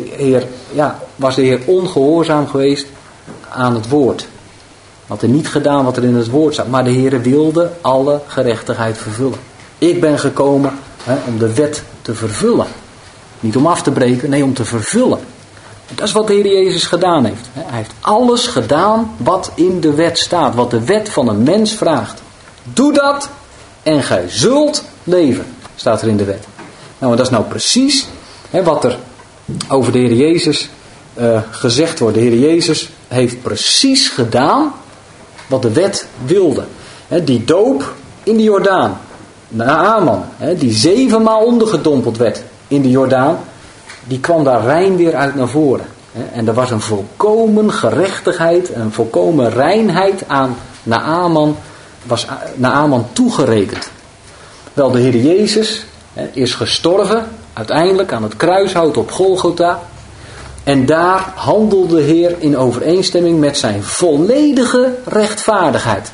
Speaker 1: was de Heer ongehoorzaam geweest aan het woord. Had hij niet gedaan wat er in het woord staat. Maar de Heer wilde alle gerechtigheid vervullen. Ik ben gekomen om de wet te vervullen. Niet om af te breken, nee om te vervullen. Dat is wat de Heer Jezus gedaan heeft. Hij heeft alles gedaan wat in de wet staat. Wat de wet van een mens vraagt. Doe dat en gij zult leven. Staat er in de wet. Nou, en dat is nou precies wat er over de Heer Jezus gezegd wordt. De Heer Jezus heeft precies gedaan wat de wet wilde. Die doop in de Jordaan. Naaman, die 7 maal ondergedompeld werd in de Jordaan. Die kwam daar rein weer uit naar voren. En er was een volkomen gerechtigheid, een volkomen reinheid aan Naaman, was Naaman toegerekend. Wel, de Heer Jezus is gestorven, uiteindelijk aan het kruishout op Golgotha. En daar handelde de Heer in overeenstemming met zijn volledige rechtvaardigheid.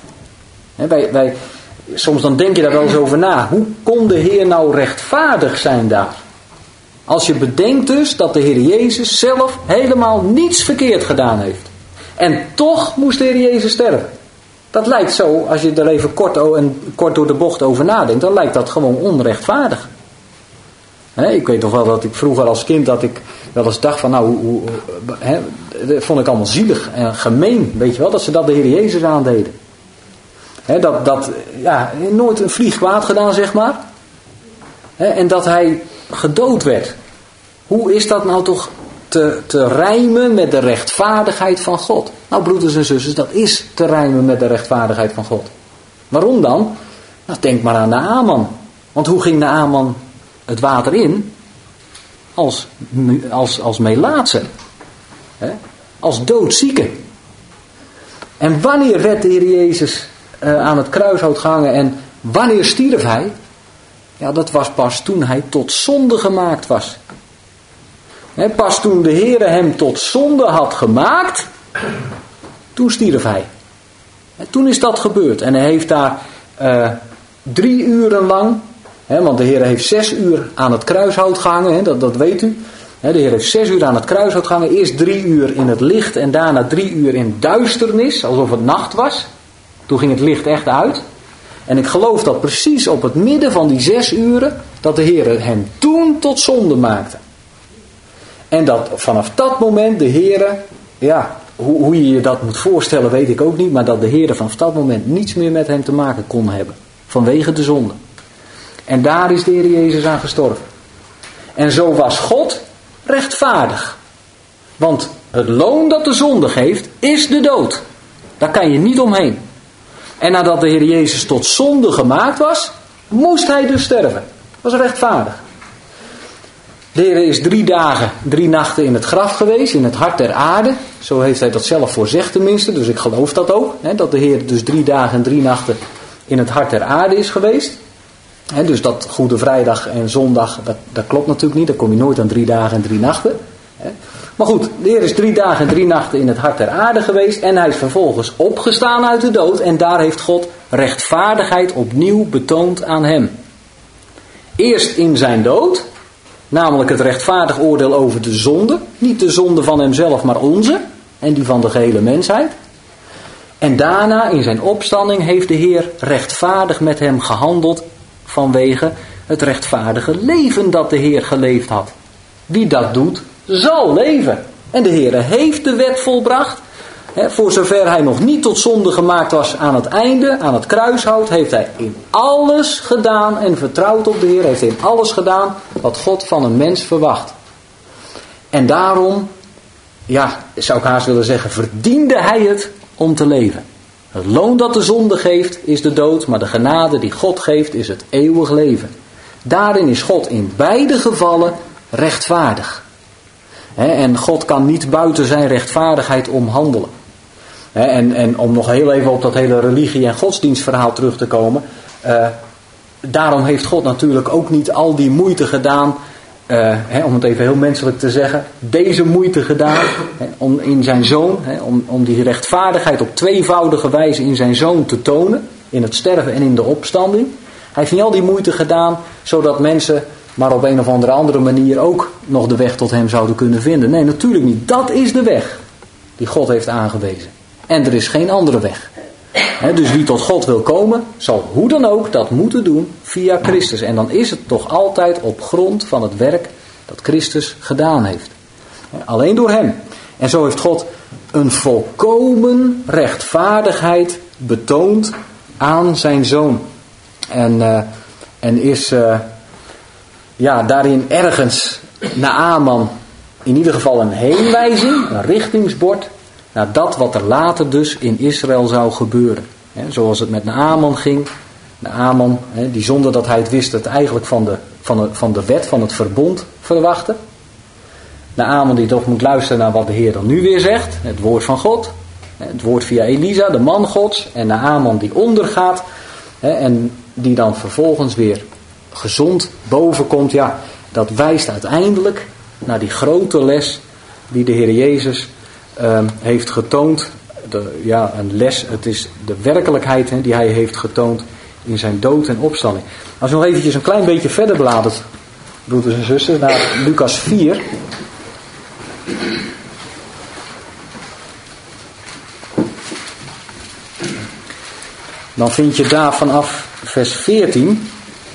Speaker 1: Soms dan denk je daar wel eens over na. Hoe kon de Heer nou rechtvaardig zijn daar? Als je bedenkt dus dat de Heer Jezus zelf helemaal niets verkeerd gedaan heeft. En toch moest de Heer Jezus sterven. Dat lijkt zo, als je er even kort door de bocht over nadenkt, dan lijkt dat gewoon onrechtvaardig. Ik weet nog wel dat ik vroeger als kind dat ik wel eens dacht van dat vond ik allemaal zielig en gemeen. Weet je wel, dat ze dat de Heer Jezus aandeden. Nooit een vlieg kwaad gedaan, zeg maar. En dat hij gedood werd. Hoe is dat nou toch te rijmen met de rechtvaardigheid van God? Nou, broeders en zusters, dat is te rijmen met de rechtvaardigheid van God. Waarom dan? Nou, denk maar aan Naaman. Want hoe ging Naaman het water in? Als melaatse. Als doodzieke. En wanneer werd de Heer Jezus aan het kruishout gehangen en wanneer stierf hij? Ja, dat was pas toen hij tot zonde gemaakt was. Pas toen de Heere hem tot zonde had gemaakt, toen stierf hij. En toen is dat gebeurd. En hij heeft daar 3 uren lang, want de Heere heeft 6 uur aan het kruishout gehangen, dat weet u. De Heer heeft 6 uur aan het kruishout gehangen. Eerst 3 uur in het licht en daarna 3 uur in duisternis. Alsof het nacht was. Toen ging het licht echt uit. En ik geloof dat precies op het midden van die 6 uren, dat de Heer hem toen tot zonde maakte. En dat vanaf dat moment de Heer, ja, hoe je je dat moet voorstellen weet ik ook niet. Maar dat de Heer vanaf dat moment niets meer met hem te maken kon hebben. Vanwege de zonde. En daar is de Heer Jezus aan gestorven. En zo was God rechtvaardig. Want het loon dat de zonde geeft, is de dood. Daar kan je niet omheen. En nadat de Heer Jezus tot zonde gemaakt was, moest hij dus sterven. Dat was rechtvaardig. De Heer is 3 dagen, 3 nachten in het graf geweest, in het hart der aarde. Zo heeft hij dat zelf voorzegd tenminste, dus ik geloof dat ook. Dat de Heer dus 3 dagen en 3 nachten in het hart der aarde is geweest. Dus dat Goede Vrijdag en zondag, dat klopt natuurlijk niet. Dan kom je nooit aan 3 dagen en 3 nachten. Maar goed, de Heer is 3 dagen en 3 nachten in het hart der aarde geweest. En hij is vervolgens opgestaan uit de dood. En daar heeft God rechtvaardigheid opnieuw betoond aan hem. Eerst in zijn dood. Namelijk het rechtvaardig oordeel over de zonde. Niet de zonde van hemzelf, maar onze. En die van de gehele mensheid. En daarna in zijn opstanding heeft de Heer rechtvaardig met hem gehandeld. Vanwege het rechtvaardige leven dat de Heer geleefd had. Wie dat doet, zal leven. En de Heer heeft de wet volbracht. Voor zover hij nog niet tot zonde gemaakt was aan het einde, aan het kruishout, heeft hij in alles gedaan en vertrouwd op de Heer. Heeft hij in alles gedaan wat God van een mens verwacht. En daarom, ja, zou ik haast willen zeggen, verdiende hij het om te leven. Het loon dat de zonde geeft is de dood, maar de genade die God geeft is het eeuwig leven. Daarin is God in beide gevallen rechtvaardig. En God kan niet buiten zijn rechtvaardigheid omhandelen. En om nog heel even op dat hele religie- en godsdienstverhaal terug te komen. Daarom heeft God natuurlijk ook niet al die moeite gedaan. Om het even heel menselijk te zeggen. Deze moeite gedaan om in zijn zoon. Om die rechtvaardigheid op tweevoudige wijze in zijn zoon te tonen. In het sterven en in de opstanding. Hij heeft niet al die moeite gedaan zodat mensen maar op een of andere manier ook nog de weg tot hem zouden kunnen vinden. Nee, natuurlijk niet. Dat is de weg die God heeft aangewezen. En er is geen andere weg. Dus wie tot God wil komen, zal hoe dan ook dat moeten doen via Christus. En dan is het toch altijd op grond van het werk dat Christus gedaan heeft. Alleen door hem. En zo heeft God een volkomen rechtvaardigheid betoond aan zijn zoon. En is daarin ergens Naaman in ieder geval een heenwijzing, een richtingsbord naar dat wat er later dus in Israël zou gebeuren. Zoals het met Naaman ging. Naaman, die zonder dat hij het wist, het eigenlijk van de wet, van het verbond verwachtte. Naaman die toch moet luisteren naar wat de Heer dan nu weer zegt. Het woord van God. Het woord via Elisa, de man Gods. En Naaman die ondergaat. En die dan vervolgens weer gezond bovenkomt. Ja, dat wijst uiteindelijk naar die grote les die de Heer Jezus heeft getoond. Een les, het is de werkelijkheid die hij heeft getoond in zijn dood en opstanding. Als je nog eventjes een klein beetje verder bladert, broeders en zusters, naar Lucas 4. Dan vind je daar vanaf vers 14...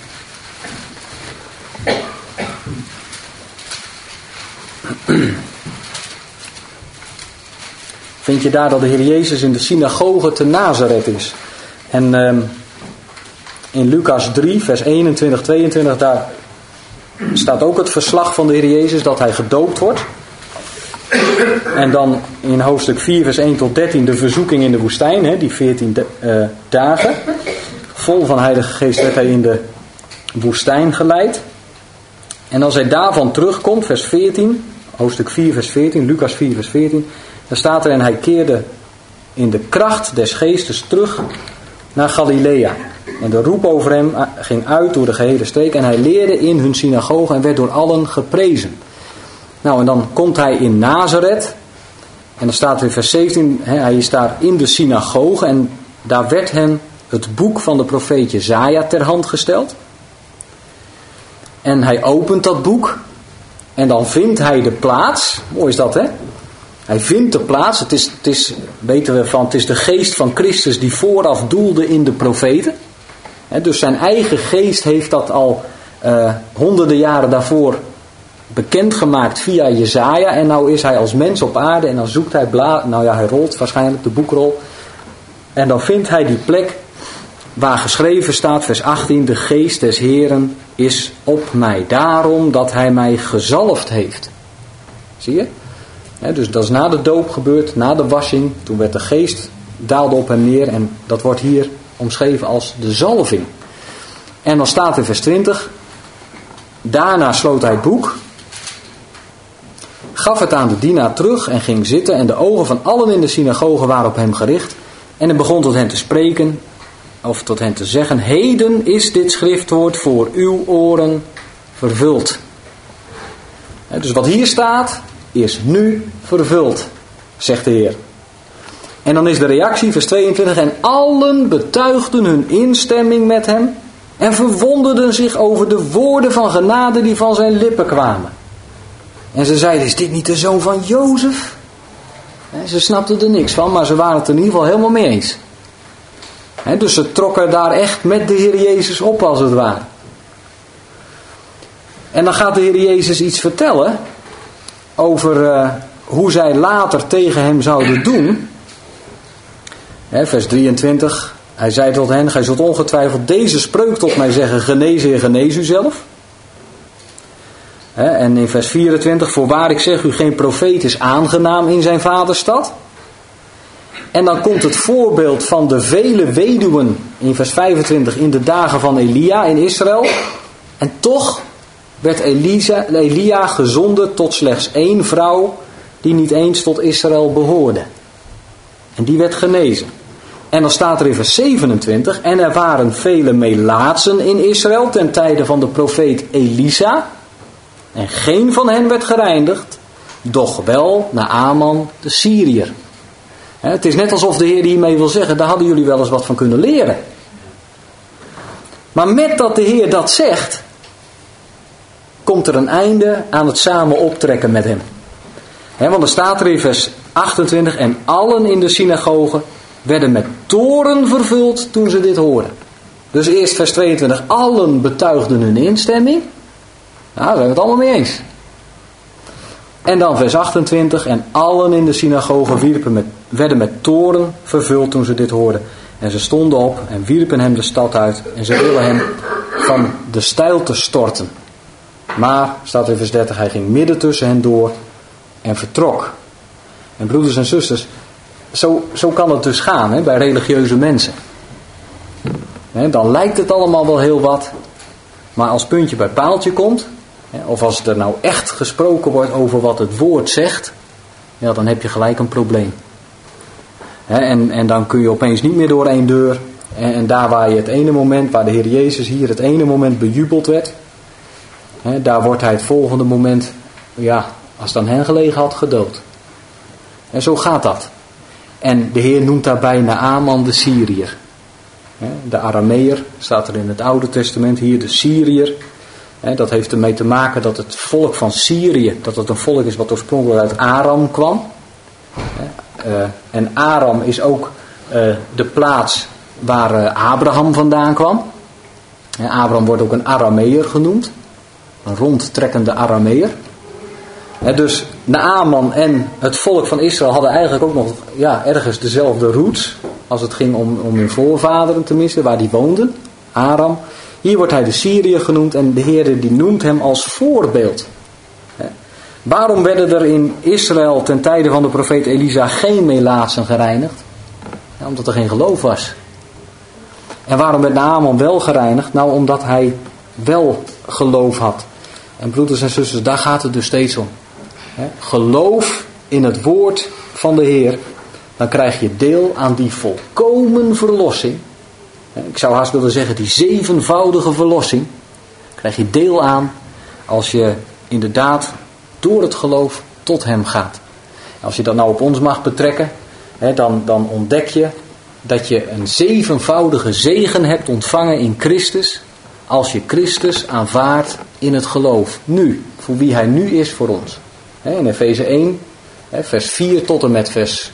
Speaker 1: vind je daar dat de Heer Jezus in de synagoge te Nazareth is. En in Lucas 3, vers 21, 22, daar staat ook het verslag van de Heer Jezus dat hij gedoopt wordt. En dan in hoofdstuk 4, vers 1 tot 13, de verzoeking in de woestijn, die 14 dagen. Vol van Heilige Geest werd hij in de woestijn geleid. En als hij daarvan terugkomt, vers 14, hoofdstuk 4, vers 14, Lucas 4, vers 14... dan staat er: en hij keerde in de kracht des geestes terug naar Galilea. En de roep over hem ging uit door de gehele streek. En hij leerde in hun synagoge en werd door allen geprezen. Nou, en dan komt hij in Nazareth. En dan staat er in vers 17, hij is daar in de synagoge. En daar werd hem het boek van de profeet Jesaja ter hand gesteld. En hij opent dat boek. En dan vindt hij de plaats. Mooi is dat, hè? Hij vindt de plaats. Het is, weten we van, het is de geest van Christus die vooraf doelde in de profeten. Dus zijn eigen geest heeft dat al honderden jaren daarvoor bekendgemaakt via Jesaja. En nou is hij als mens op aarde en dan zoekt hij hij rolt waarschijnlijk de boekrol. En dan vindt hij die plek waar geschreven staat, vers 18, de geest des Heeren is op mij. Daarom dat hij mij gezalfd heeft. Zie je? Dus dat is na de doop gebeurd, na de wassing. Toen werd de geest, daalde op hem neer. En dat wordt hier omschreven als de zalving. En dan staat in vers 20. Daarna sloot hij het boek. Gaf het aan de dienaar terug en ging zitten. En de ogen van allen in de synagoge waren op hem gericht. En hij begon tot hen te spreken. Of tot hen te zeggen. Heden is dit schriftwoord voor uw oren vervuld. Dus wat hier staat is nu vervuld, zegt de Heer. En dan is de reactie, vers 22. En allen betuigden hun instemming met hem. En verwonderden zich over de woorden van genade die van zijn lippen kwamen. En ze zeiden, is dit niet de zoon van Jozef? Ze snapten er niks van, maar ze waren het er in ieder geval helemaal mee eens. Dus ze trokken daar echt met de Heer Jezus op als het ware. En dan gaat de Heer Jezus iets vertellen over hoe zij later tegen hem zouden doen. Vers 23. Hij zei tot hen, gij zult ongetwijfeld deze spreuk tot mij zeggen, genees Heer, genees u zelf. En in vers 24, voorwaar ik zeg u, geen profeet is aangenaam in zijn vaderstad. En dan komt het voorbeeld van de vele weduwen in vers 25 in de dagen van Elia in Israël. En toch werd Elia gezonden tot slechts 1 vrouw die niet eens tot Israël behoorde. En die werd genezen. En dan staat er in vers 27, en er waren vele melaatsen in Israël ten tijde van de profeet Elisa. En geen van hen werd gereinigd, doch wel Naaman de Syriër. Het is net alsof de Heer hiermee wil zeggen, daar hadden jullie wel eens wat van kunnen leren. Maar met dat de Heer dat zegt, komt er een einde aan het samen optrekken met hem. Want er staat er in vers 28, en allen in de synagoge werden met toorn vervuld toen ze dit hoorden. Dus eerst vers 22, allen betuigden hun instemming. Nou, daar zijn we het allemaal mee eens. En dan vers 28, en allen in de synagoge werden met toorn vervuld toen ze dit hoorden. En ze stonden op en wierpen hem de stad uit en ze wilden hem van de steilte storten. Maar, staat in vers 30, hij ging midden tussen hen door en vertrok. En broeders en zusters, zo kan het dus gaan bij religieuze mensen. Dan lijkt het allemaal wel heel wat, maar als puntje bij paaltje komt, of als er nou echt gesproken wordt over wat het woord zegt, ja, dan heb je gelijk een probleem. En dan kun je opeens niet meer door 1 deur. En daar waar je het ene moment, waar de Heer Jezus hier het ene moment bejubeld werd, daar wordt hij het volgende moment, ja, als het aan hen gelegen had, gedood. En zo gaat dat. En de Heer noemt daarbij Naaman de Syriër. De Arameer staat er in het Oude Testament, hier de Syriër. Dat heeft ermee te maken dat het volk van Syrië, dat het een volk is wat oorspronkelijk uit Aram kwam. En Aram is ook de plaats waar Abraham vandaan kwam. Abraham wordt ook een Arameer genoemd. Een rondtrekkende Arameer. Dus Naaman en het volk van Israël hadden eigenlijk ook nog ergens dezelfde roots. Als het ging om hun voorvaderen tenminste, waar die woonden. Aram. Hier wordt hij de Syriër genoemd en de Heer die noemt hem als voorbeeld. Waarom werden er in Israël ten tijde van de profeet Elisa geen melaatsen gereinigd? Omdat er geen geloof was. En waarom werd Naaman wel gereinigd? Nou, omdat hij wel geloof had. En broeders en zusters, daar gaat het dus steeds om. Geloof in het woord van de Heer. Dan krijg je deel aan die volkomen verlossing. Ik zou haast willen zeggen, die 7voudige verlossing. Krijg je deel aan als je inderdaad door het geloof tot hem gaat. Als je dat nou op ons mag betrekken, dan ontdek je dat je een 7voudige zegen hebt ontvangen in Christus. als je Christus aanvaardt in het geloof. Nu, voor wie hij nu is voor ons. In Efeze 1, vers 4 tot en met vers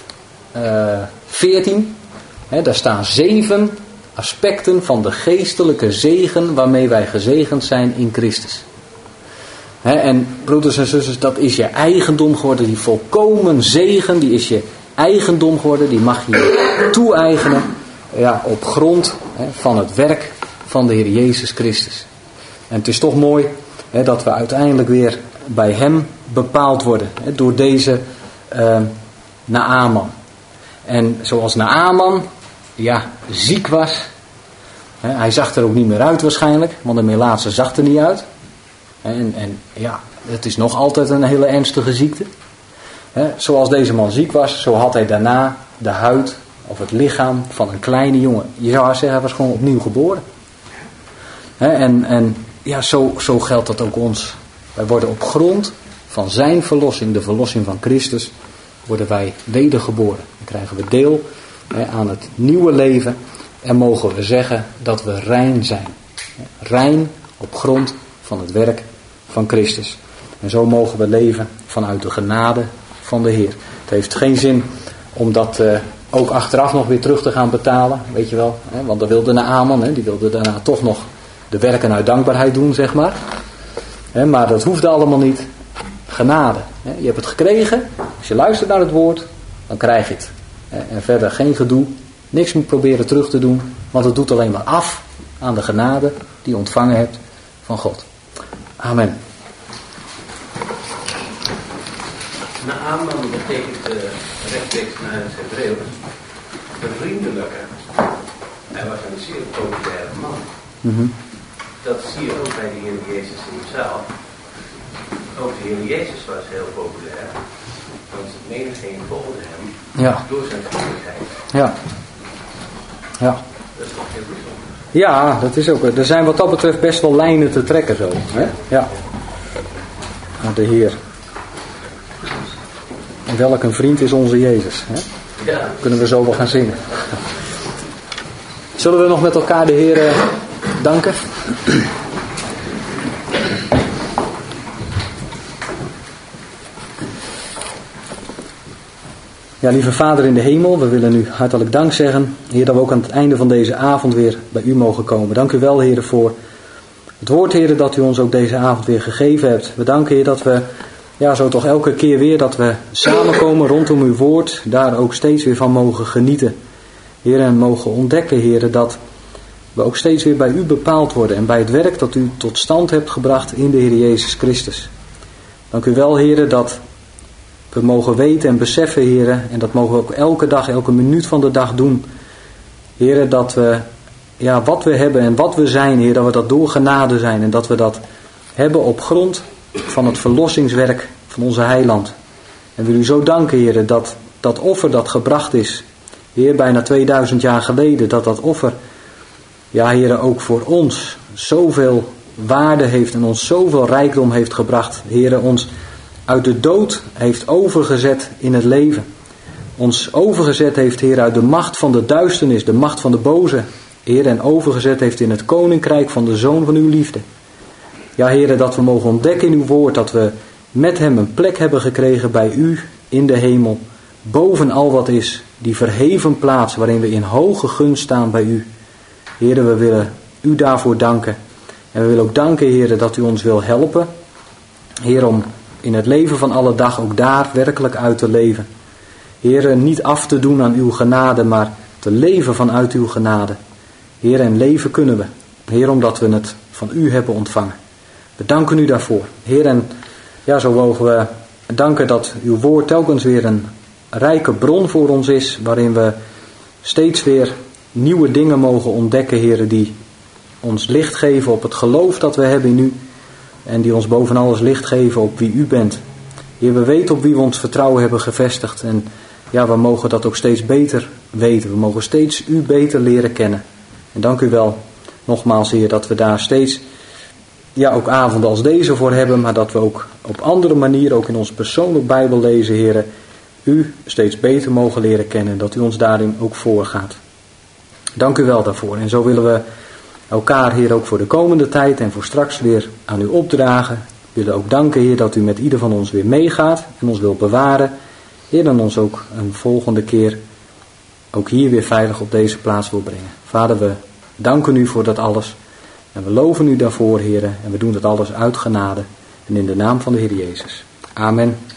Speaker 1: 14. Daar staan 7 aspecten van de geestelijke zegen waarmee wij gezegend zijn in Christus. En broeders en zusters, dat is je eigendom geworden. Die volkomen zegen, die is je eigendom geworden. Die mag je toe-eigenen op grond van het werk van de Heer Jezus Christus. En het is toch mooi dat we uiteindelijk weer bij hem bepaald worden. Door deze Naaman. En zoals Naaman ziek was. Hij zag er ook niet meer uit waarschijnlijk. Want de Melaatse zag er niet uit. En het is nog altijd een hele ernstige ziekte. Zoals deze man ziek was, zo had hij daarna de huid of het lichaam van een kleine jongen. Je zou zeggen, hij was gewoon opnieuw geboren. Zo geldt dat ook ons. Wij worden op grond van zijn verlossing, de verlossing van Christus, worden wij wedergeboren. Dan krijgen we deel aan het nieuwe leven en mogen we zeggen dat we rein zijn. Rein op grond van het werk van Christus. En zo mogen we leven vanuit de genade van de Heer. Het heeft geen zin om dat ook achteraf nog weer terug te gaan betalen. Weet je wel. Want dat wilde Naaman. Die wilde daarna toch nog de werken uit dankbaarheid doen, zeg maar. Maar dat hoefde allemaal niet. Genade. Je hebt het gekregen. Als je luistert naar het woord, dan krijg je het. En verder geen gedoe. Niks moet proberen terug te doen. Want het doet alleen maar af aan de genade die je ontvangen hebt van God. Amen.
Speaker 2: Naaman betekent rechtstreeks naar het Hebreeuws de vriendelijke. Hij was een zeer populaire man.
Speaker 1: Mm-hmm.
Speaker 2: Dat zie je ook bij de Heer Jezus hemzelf. Ook de Heer Jezus was heel populair. Want menigeen volgde hem door zijn vriendelijkheid.
Speaker 1: Ja.
Speaker 2: Dat is toch heel bijzonder.
Speaker 1: Ja, dat is ook. Er zijn wat dat betreft best wel lijnen te trekken zo. Hè? Ja. De Heer. En welk een vriend is onze Jezus. Hè?
Speaker 2: Ja.
Speaker 1: Kunnen we zo wel gaan zingen. Zullen we nog met elkaar de Heer danken? Ja, lieve Vader in de hemel, we willen u hartelijk dank zeggen. Heer, dat we ook aan het einde van deze avond weer bij u mogen komen. Dank u wel, Heer, voor het woord, Heer, dat u ons ook deze avond weer gegeven hebt. We danken, Heer, dat we, zo toch elke keer weer, dat we samenkomen rondom uw woord, daar ook steeds weer van mogen genieten. Heer, en mogen ontdekken, Heer, dat we ook steeds weer bij u bepaald worden en bij het werk dat u tot stand hebt gebracht in de Heer Jezus Christus. Dank u wel, Heer, dat we mogen weten en beseffen, Heer, en dat mogen we ook elke dag, elke minuut van de dag doen. Heer, dat we, wat we hebben en wat we zijn, Heer, dat we dat door genade zijn. En dat we dat hebben op grond van het verlossingswerk van onze heiland. En wil u zo danken, Heer, dat dat offer dat gebracht is, Heer, bijna 2000 jaar geleden, dat offer, Heer, ook voor ons zoveel waarde heeft en ons zoveel rijkdom heeft gebracht. Heer, ons uit de dood heeft overgezet in het leven. Ons overgezet heeft, Heer, uit de macht van de duisternis, de macht van de boze. Heer, en overgezet heeft in het koninkrijk van de Zoon van uw liefde. Ja, Heer, dat we mogen ontdekken in uw woord dat we met hem een plek hebben gekregen bij u in de hemel. Boven al wat is, die verheven plaats waarin we in hoge gunst staan bij u. Heer, we willen u daarvoor danken. En we willen ook danken, Heer, dat u ons wil helpen. Heer, om in het leven van alle dag ook daar werkelijk uit te leven. Heer, niet af te doen aan uw genade, maar te leven vanuit uw genade. Heer, en leven kunnen we. Heer, omdat we het van u hebben ontvangen. We danken u daarvoor. Heer, en zo mogen we danken dat uw woord telkens weer een rijke bron voor ons is, waarin we steeds weer nieuwe dingen mogen ontdekken, Heer, die ons licht geven op het geloof dat we hebben in u. En die ons boven alles licht geven op wie u bent. Heer, we weten op wie we ons vertrouwen hebben gevestigd. En we mogen dat ook steeds beter weten. We mogen steeds u beter leren kennen. En dank u wel nogmaals, Heer, dat we daar steeds ook avonden als deze voor hebben. Maar dat we ook op andere manieren, ook in ons persoonlijk Bijbel lezen, Heer, u steeds beter mogen leren kennen. Dat u ons daarin ook voorgaat. Dank u wel daarvoor. En zo willen we elkaar, Heer, ook voor de komende tijd en voor straks weer aan u opdragen. We willen ook danken, Heer, dat u met ieder van ons weer meegaat en ons wilt bewaren. Heer, dan ons ook een volgende keer ook hier weer veilig op deze plaats wil brengen. Vader, we danken u voor dat alles. En we loven u daarvoor, Heer. En we doen dat alles uit genade. En in de naam van de Heer Jezus. Amen.